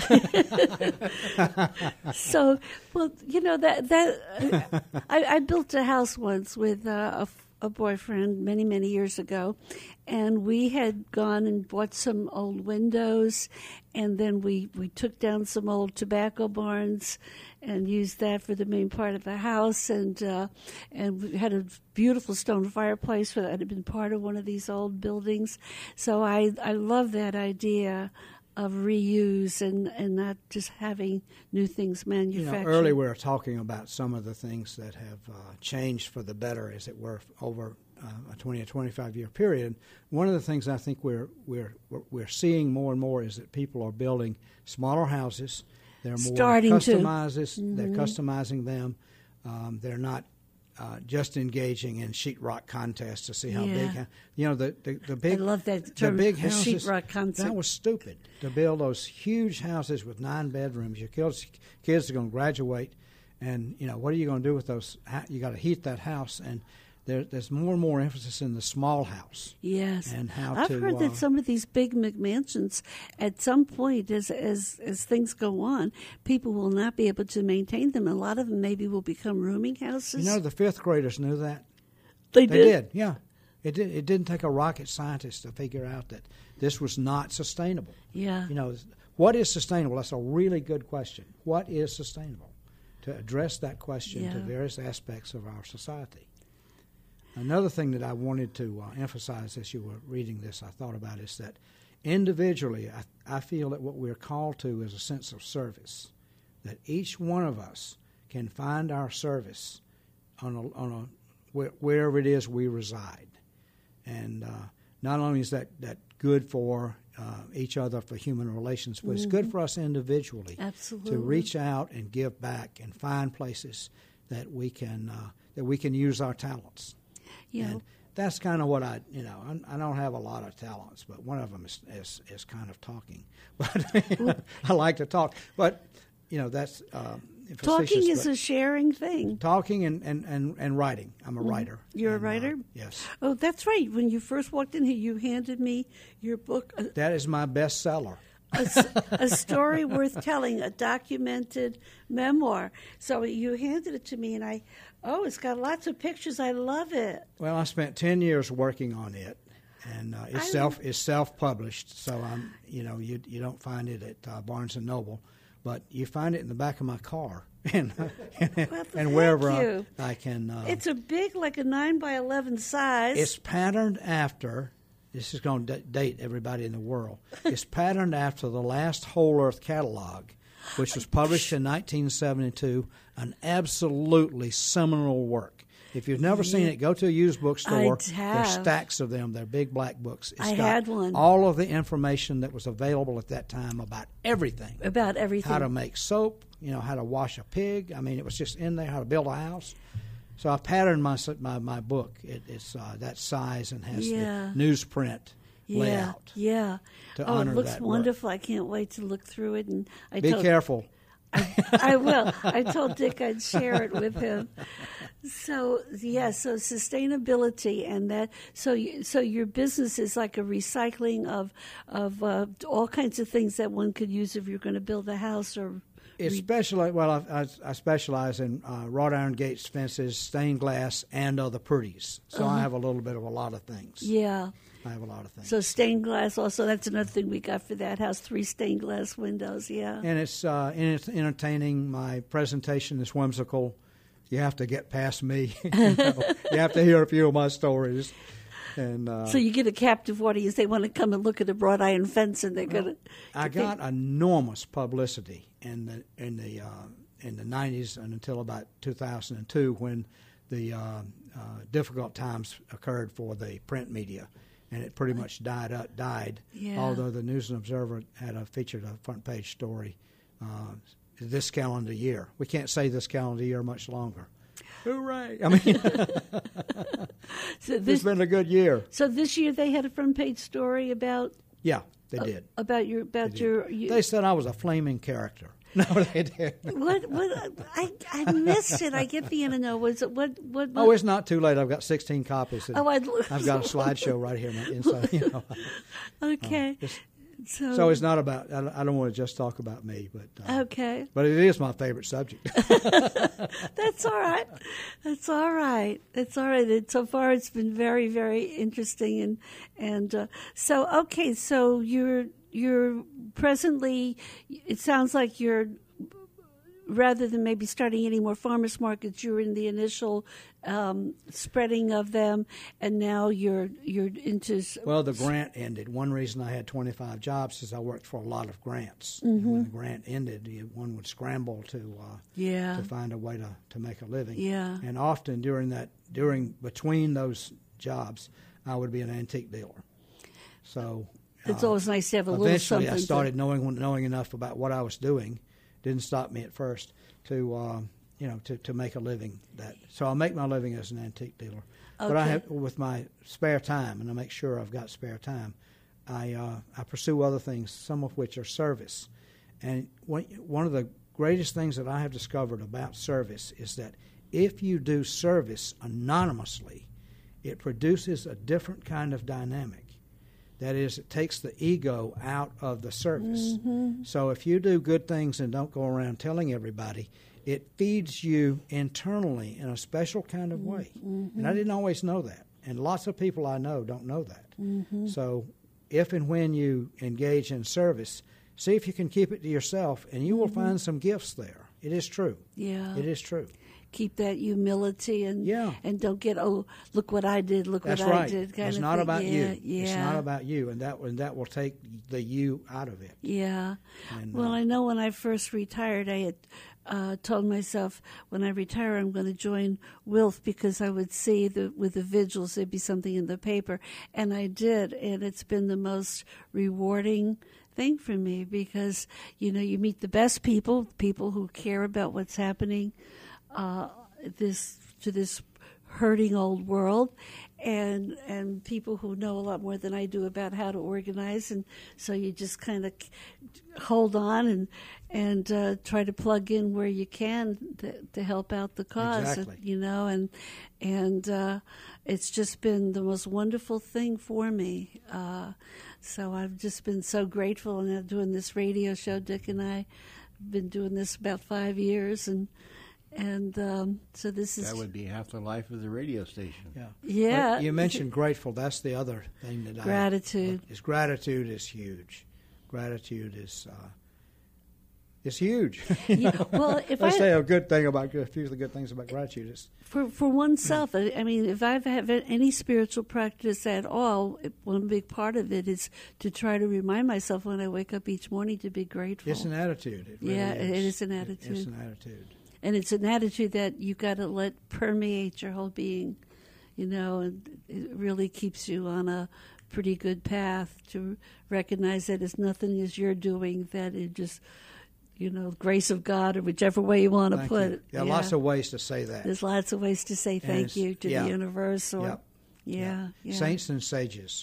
I go. So, well, you know that that uh, I, I built a house once with uh, a. a boyfriend many, many years ago, and we had gone and bought some old windows, and then we, we took down some old tobacco barns and used that for the main part of the house, and uh, and we had a beautiful stone fireplace that had been part of one of these old buildings. So I, I love that idea of reuse and, and not just having new things manufactured. You know, earlier we were talking about some of the things that have uh, changed for the better, as it were, over uh, a twenty or twenty-five year period. One of the things I think we're we're we're seeing more and more is that people are building smaller houses. They're more Starting customizes. to. Mm-hmm. They're customizing them. Um, they're not uh, just engaging in sheetrock contests to see how Yeah. big. You know, the the, the big. I love that term, the big the houses. sheetrock concept. That was stupid to build those huge houses with nine bedrooms. Your kids kids are going to graduate, and you know what are you going to do with those? You got to heat that house, and there, there's more and more emphasis in the small house. Yes, and how I've to, heard uh, that some of these big McMansions, at some point, as as as things go on, people will not be able to maintain them. A lot of them maybe will become rooming houses. You know, the fifth graders knew that. they, They did, yeah. It did. It didn't take a rocket scientist to figure out that this was not sustainable. Yeah. You know, what is sustainable? That's a really good question. What is sustainable? To address that question Yeah. to various aspects of our society. Another thing that I wanted to uh, emphasize as you were reading this, I thought about is that individually, I, I feel that what we're called to is a sense of service. That each one of us can find our service on a, on a where, wherever it is we reside. And uh, not only is that, that good for uh, each other for human relations, but mm-hmm. it's good for us individually Absolutely. to reach out and give back and find places that we can uh, that we can use our talents. You and know, that's kind of what I, you know, I, I don't have a lot of talents, but one of them is is, is kind of talking. But I like to talk. But you know, that's um, talking is but a sharing thing. talking and, and, and, and writing. I'm a Mm-hmm. writer. You're and, a writer? Uh, yes. Oh, that's right. When you first walked in here, you handed me your book. A, That is my bestseller. a, a story worth telling, a documented memoir. So you handed it to me, and I, oh, it's got lots of pictures. I love it. Well, I spent ten years working on it, and uh, it's I- self it's self published. So I'm, you know, you you don't find it at uh, Barnes and Noble, but you find it in the back of my car, and and, Well, and wherever thank I, you. I can. Uh, It's a big, like a nine by eleven size. It's patterned after. This is going to date everybody in the world. It's patterned after the last Whole Earth catalog, which was published in nineteen seventy-two, an absolutely seminal work. If you've never seen it, go to a used bookstore. I have. There's stacks of them. They're big black books. It's I got had one. all of the information that was available at that time about everything. About everything. How to make soap, you know, how to wash a pig. I mean, it was just in there, how to build a house. So I patterned my my, my book. It, it's uh, that size and has Yeah. the newsprint yeah, layout. Yeah. To oh, honor it looks that work. wonderful. I can't wait to look through it. And I Be told, careful. I will. I told Dick I'd share it with him. So yeah, so sustainability and that. So you, so your business is like a recycling of of uh, all kinds of things that one could use if you're going to build a house or. It's speciali- well, I, I, I specialize in uh, wrought iron gates, fences, stained glass, and other pretties. So Uh-huh. I have a little bit of a lot of things. Yeah. I have a lot of things. So stained glass also, that's another thing we got for that house, three stained glass windows, yeah. And it's, uh, and it's entertaining. My presentation is whimsical. You have to get past me. you, know, you have to hear a few of my stories. And uh, So you get a captive audience, they want to come and look at a wrought iron fence and they're well, going to... I got enormous publicity in the in the uh, in the nineties and until about two thousand two when the uh, uh, difficult times occurred for the print media. And it pretty much died up, died. Yeah. Although the News and Observer had a featured a front page story uh, this calendar year. We can't say this calendar year much longer. Hooray! I mean, so this, it's been a good year. So this year they had a front page story about... Yeah, they uh, did. About your... About They, your, did. you, They said I was a flaming character. No, they did. What? What? I I missed it. I get the know. Was it what? What? Oh, it's not too late. I've got sixteen copies. Oh, I'd, I've got a slideshow right here inside. You know. Okay. Uh, it's, so, so it's not about. I don't, I don't want to just talk about me, but uh, okay. But it is my favorite subject. That's all right. That's all right. That's all right. It, so far, it's been very, very interesting, and and uh, so okay. So you're you're presently. It sounds like you're. Rather than maybe starting any more farmers markets, you're in the initial um, spreading of them, and now you're you're into. Well, the grant ended. One reason I had twenty-five jobs is I worked for a lot of grants. Mm-hmm. And when the grant ended, you, one would scramble to uh, yeah. to find a way to, to make a living. Yeah. And often during that during between those jobs, I would be an antique dealer. So it's uh, always nice to have a little eventually something. I started to, knowing knowing enough about what I was doing. Didn't stop me at first to uh, you know to, to make a living. That so I make my living as an antique dealer. Okay. But I have with my spare time, and I make sure I've got spare time. I uh, I pursue other things, some of which are service. And one one of the greatest things that I have discovered about service is that if you do service anonymously, it produces a different kind of dynamic. That is, it takes the ego out of the service. Mm-hmm. So if you do good things and don't go around telling everybody, it feeds you internally in a special kind of way. Mm-hmm. And I didn't always know that. And lots of people I know don't know that. Mm-hmm. So if and when you engage in service, see if you can keep it to yourself, and you will mm-hmm. find some gifts there. It is true. Yeah. It is true. Keep that humility and yeah. and don't get, oh, look what I did, look That's what right. I did. Kind it's of not thing. about yeah, you. Yeah. It's not about you, and that and that will take the you out of it. Yeah. And, well, uh, I know when I first retired, I had uh, told myself when I retire, I'm going to join Wilf because I would see that with the vigils there'd be something in the paper, and I did, and it's been the most rewarding thing for me because you know you meet the best people, people who care about what's happening. Uh, this to this hurting old world, and and people who know a lot more than I do about how to organize, and so you just kind of hold on and and uh, try to plug in where you can to, to help out the cause. Exactly. You know, and and uh, it's just been the most wonderful thing for me. Uh, so I've just been so grateful, and I'm doing this radio show. Dick and I have been doing this about five years, and. And um, so this is... That would be half the life of the radio station. Yeah. Yeah. But you mentioned grateful. That's the other thing that gratitude. I... Is gratitude is huge. Gratitude is... Uh, is huge. Yeah, well, if Let's I say a good thing about a few of the good things about gratitude is for for oneself. I, I mean, if I've had any spiritual practice at all, it, one big part of it is to try to remind myself when I wake up each morning to be grateful. it's an attitude. It really Yeah, is. it is an It- attitude. it's an attitude. and it's an attitude that you got to let permeate your whole being, you know, and it really keeps you on a pretty good path to recognize that it's nothing is you're doing, that it just, you know, grace of God, or whichever way you want to Thank put you. it. Yeah, yeah, lots of ways to say that. There's lots of ways to say thank you to yeah. the universe. Or, yep. yeah, yeah. yeah. Saints and sages.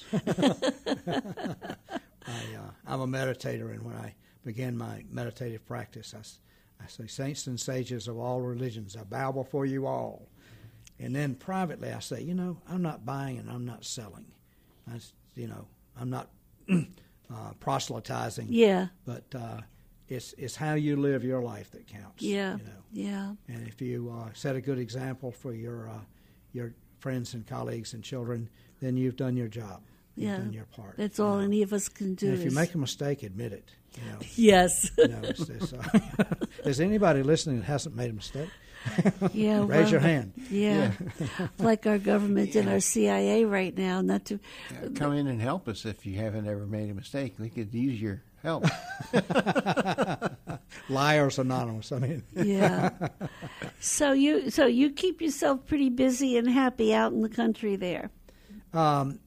I, uh, I'm a meditator, and when I begin my meditative practice, I, I say, saints and sages of all religions, I bow before you all. And then privately I say, you know, I'm not buying and I'm not selling. I, you know, I'm not uh, proselytizing. Yeah. But uh, it's it's how you live your life that counts. Yeah. You know? Yeah. And if you uh, set a good example for your uh, your friends and colleagues and children, then you've done your job. You've Yeah. done your part. That's all you know? any of us can do. And if you is- make a mistake, admit it. You know. Yes. You know, it's, it's, uh, is anybody listening that hasn't made a mistake? Yeah. Raise well, your hand. Yeah. Like our government and our C I A right now, not to. Yeah, come in and help us if you haven't ever made a mistake. We could use your help. Liars Anonymous. I mean, Yeah. So you so you keep yourself pretty busy and happy out in the country there. um,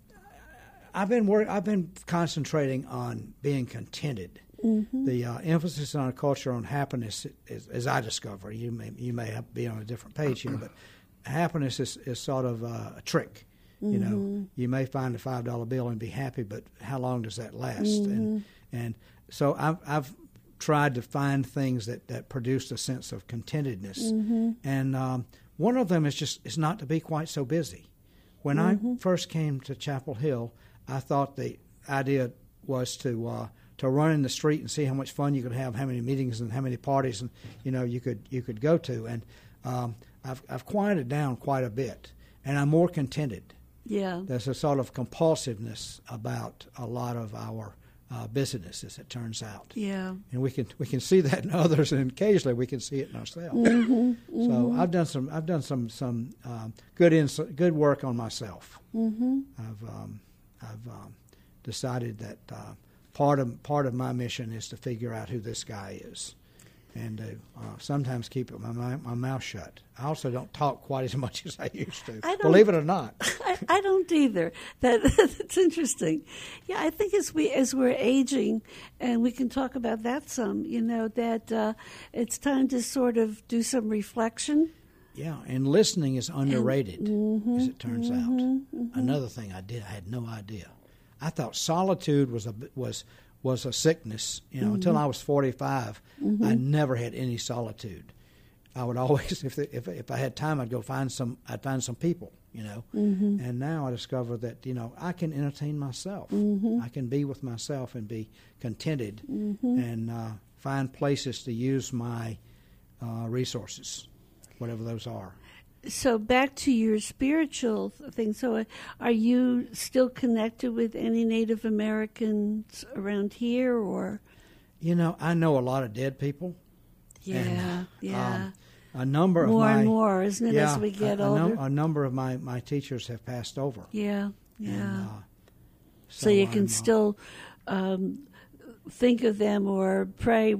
I've been work, I've been concentrating on being contented. Mm-hmm. The uh, emphasis on a culture on happiness, is, as I discover, you may you may have, be on a different page here, but happiness is, is sort of uh, a trick. Mm-hmm. You know, you may find a five dollar bill and be happy, but how long does that last? Mm-hmm. And and so I've I've tried to find things that, that produce a sense of contentedness, Mm-hmm. and um, one of them is just is not to be quite so busy. When Mm-hmm. I first came to Chapel Hill, I thought the idea was to uh, to run in the street and see how much fun you could have, how many meetings and how many parties, and you know you could you could go to. And um, I've I've quieted down quite a bit, and I'm more contented. Yeah. There's a sort of compulsiveness about a lot of our uh, business, as it turns out. Yeah. And we can we can see that in others, and occasionally we can see it in ourselves. Mm-hmm, mm-hmm. So I've done some I've done some some um, good ins- good work on myself. Mm-hmm. I've um, I've um, decided that uh, part of part of my mission is to figure out who this guy is, and to uh, sometimes keep my my mouth shut. I also don't talk quite as much as I used to. I don't- Believe it or not. I, I don't either. That that's interesting. Yeah, I think as we as we're aging, and we can talk about that some. You know that uh, it's time to sort of do some reflection. Yeah, and listening is underrated, mm-hmm, as it turns mm-hmm, out. mm-hmm. Another thing I did, I had no idea. I thought solitude was a was was a sickness. You know, mm-hmm. until I was forty-five, mm-hmm. I never had any solitude. I would always, if the, if if I had time, I'd go find some. I'd find some people. You know, mm-hmm. and now I discover that you know I can entertain myself. Mm-hmm. I can be with myself and be contented, mm-hmm. and uh, find places to use my uh, resources, whatever those are. So back to your spiritual thing. So uh, are you still connected with any Native Americans around here, or? You know, I know a lot of dead people. Yeah, and, yeah. Um, a number of more my and more, isn't it, yeah, as we get a, a, older? num- a number of my, my teachers have passed over. Yeah, yeah. And, uh, so, so you can I'm, uh, still um, think of them or pray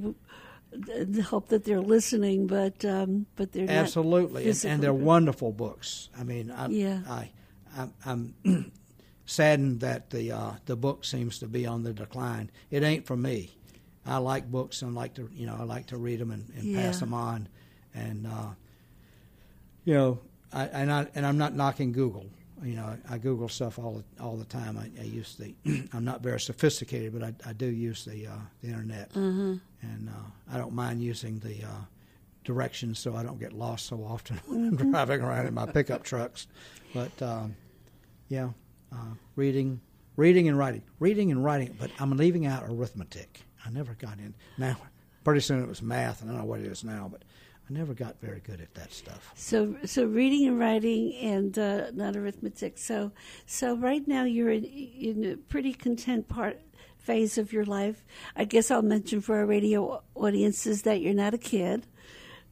and hope that they're listening, but um, but they're absolutely, not and, and they're physically- wonderful books. I mean, I, Yeah. I, I, I'm saddened that the uh, the book seems to be on the decline. It ain't for me. I like books and like to you know I like to read them and, and Yeah. pass them on, and uh, you know, I, and I and I'm not knocking Google. You know, I, I Google stuff all the, all the time. I, I use the. I'm not very sophisticated, but I, I do use the uh, the internet, Uh-huh. and uh, I don't mind using the uh, directions so I don't get lost so often when I'm driving around in my pickup trucks. But um, yeah, uh, reading, reading and writing, reading and writing. But I'm leaving out arithmetic. I never got in. Now, pretty soon it was math, and I don't know what it is now, but I never got very good at that stuff. So, so reading and writing, and uh, not arithmetic. So, so right now you're in, in a pretty content part phase of your life. I guess I'll mention for our radio audiences that you're not a kid.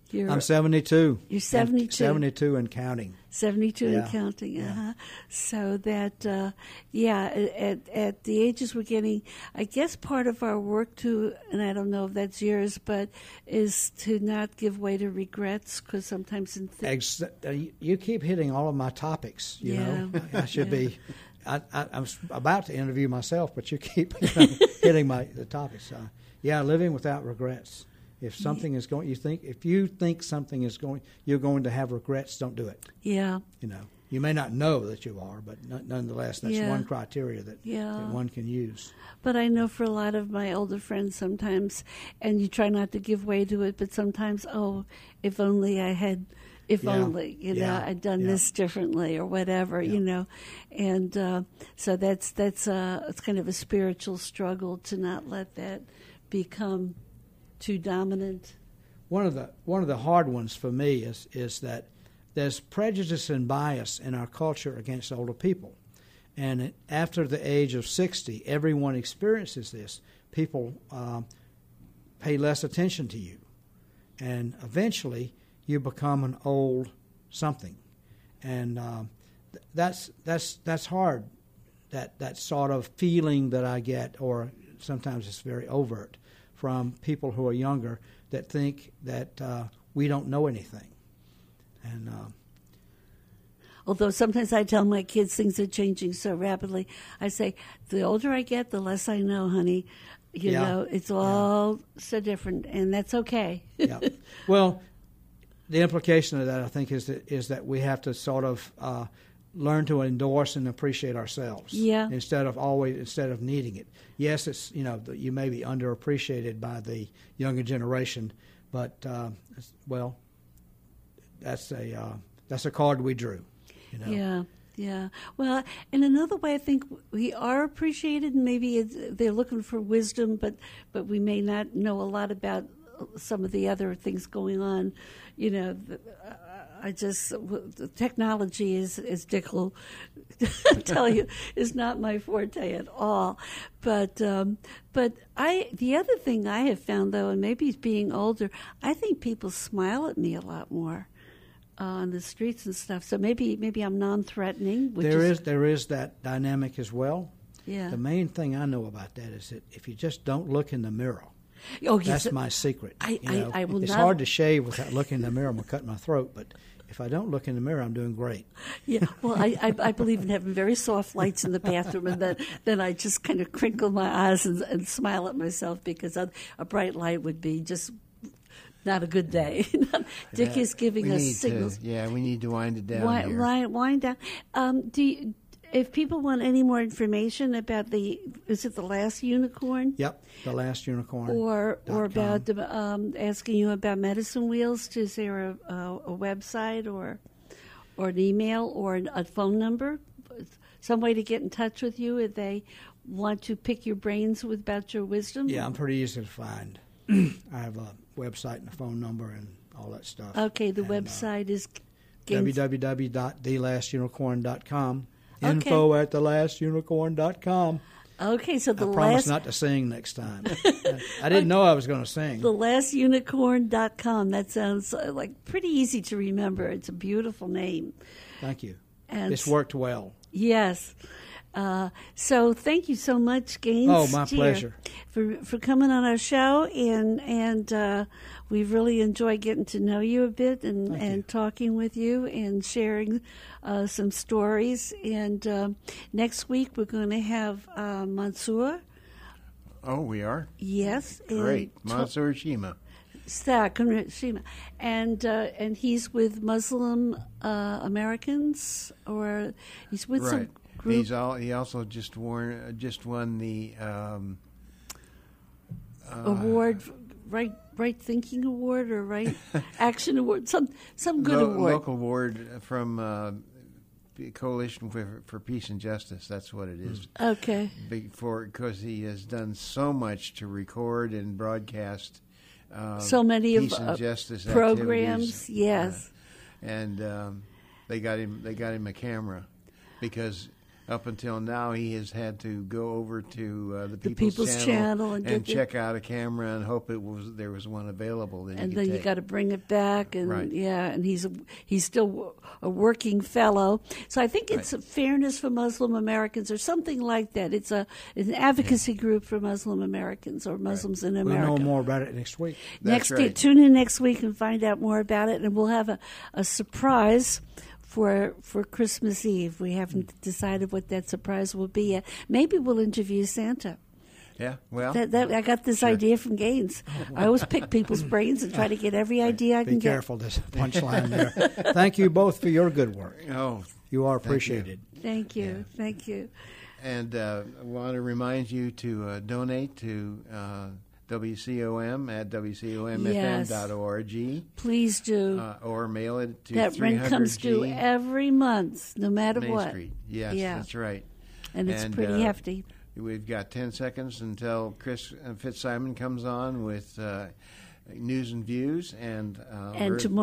You're, I'm seventy-two. You're seventy-two. seventy-two and counting. seventy-two Yeah. and counting. Yeah. Uh-huh. So that, uh, yeah, at at the ages we're getting, I guess part of our work too, and I don't know if that's yours, but is to not give way to regrets, because sometimes in th- Ex- uh, you- you keep hitting all of my topics. You Yeah. know, I should Yeah. be. I, I, I'm s- about to interview myself, but you keep you know, hitting my the topics. Uh, yeah, living without regrets. If something is going, you think if you think something is going, you're going to have regrets. Don't do it. yeah, You know, you may not know that you are, but n- nonetheless, that's Yeah. one criteria that, Yeah. that one can use. but I know for a lot of my older friends sometimes, and you try not to give way to it, but sometimes, oh, if only I had, if Yeah. only, you know, Yeah. I'd done Yeah. this differently or whatever, Yeah. you know, and uh, so that's that's uh, it's kind of a spiritual struggle to not let that become too dominant. One of the one of the hard ones for me is is that there's prejudice and bias in our culture against older people, and it, after the age of sixty, everyone experiences this. People um, pay less attention to you, and eventually you become an old something, and um, th- that's that's that's hard. That that sort of feeling that I get, or sometimes it's very overt, from people who are younger that think that uh, we don't know anything. And uh, Although sometimes I tell my kids things are changing so rapidly, I say, the older I get, the less I know, honey. You Yeah. know, it's all so different, and that's okay. yeah, well, the implication of that, I think, is that is that we have to sort of uh, learn to endorse and appreciate ourselves. Yeah. Instead of always instead of needing it. Yes, it's you know you may be underappreciated by the younger generation, but uh, it's- well, that's a uh, that's a card we drew. You know? Yeah, yeah. Well, in another way, I think we are appreciated, and maybe it's, they're looking for wisdom, but but we may not know a lot about some of the other things going on. You know, the, uh, I just the technology is is Dick will tell you is not my forte at all. But um, but I the other thing I have found though, and maybe it's being older, I think people smile at me a lot more uh, on the streets and stuff. So maybe maybe I'm non-threatening. Which There is, is there is that dynamic as well. yeah. The main thing I know about that is that if you just don't look in the mirror, Oh, yes. that's my secret. I- you I- know? I will it's not- hard to shave without looking in the mirror. I'm gonna cut my throat, but if I don't look in the mirror, I'm doing great. Yeah, well, I, I, I believe in having very soft lights in the bathroom, and then, then I just kind of crinkle my eyes and, and smile at myself, because a, a bright light would be just not a good day. Dick Yeah, is giving we us need signals. To, yeah, we need to wind it down Wind, here. wind, wind down. Um, do you, if people want any more information about the, is it the last unicorn? Yep, the last unicorn. Or or dot com. about the, um, asking you about medicine wheels? Is there a, a, a website or or an email or an, a phone number? Some way to get in touch with you if they want to pick your brains with about your wisdom? Yeah, I'm pretty easy to find. I have a website and a phone number and all that stuff. Okay, the And, uh, website is w w w dot the last unicorn dot com. Okay. Info at the last unicorn dot com. Okay, so I the promise last not to sing next time. I didn't know I was going to sing. the last unicorn dot com. That sounds uh, like pretty easy to remember. It's a beautiful name. Thank you. And This worked well. Yes. Uh, so thank you so much, Gaines. Oh, my Steer, pleasure. for for coming on our show, and and uh, we really enjoyed getting to know you a bit and, Thank and you. talking with you and sharing uh, some stories. And uh, next week we're going to have uh, Mansour. Oh, we are? Yes, Great. and to- Mansour Shima. Stack, Shima. and uh, and he's with Muslim uh, Americans, or he's with some Right. group. He's all, he also just won, just won the um, uh, award, right, right thinking award or right action award, some some good lo- award. local award from uh, the Coalition for, for Peace and Justice. That's what it is. Okay, Before, because he has done so much to record and broadcast uh, so many peace of and uh, justice programs. activities. Yes, Uh, and um, they got him. They got him a camera because Up until now, he has had to go over to uh, the, The People's, People's Channel, Channel and and get the- check out a camera and hope it was there was one available that he and could then you take. got to bring it back, and Right. yeah, and he's a, he's still a working fellow. So I think it's Right. a Fairness for Muslim Americans or something like that. It's a an advocacy group for Muslim Americans or Muslims in We'll America. know more about it next week. Next, That's right. tune in next week and find out more about it, and we'll have a, a surprise for for Christmas Eve. We haven't decided what that surprise will be yet. Maybe we'll interview Santa. Yeah, well, That, that I got this Sure. idea from Gaines. I always pick people's brains and try to get every idea I Be can get. careful, this punchline there. Thank you both for your good work. oh, You are Thank you. appreciated. Thank you, thank you. and uh, I want to remind you to uh, donate to uh, W C O M at W C O M F M dot org, Please do. uh, or mail it to that three rent hundred comes G due every month, no matter Main what. Street. Yes, Yeah. that's right. And it's And, pretty uh, hefty. We've got ten seconds until Chris Fitzsimon comes on with uh, news and views, and uh, And we're- tomorrow.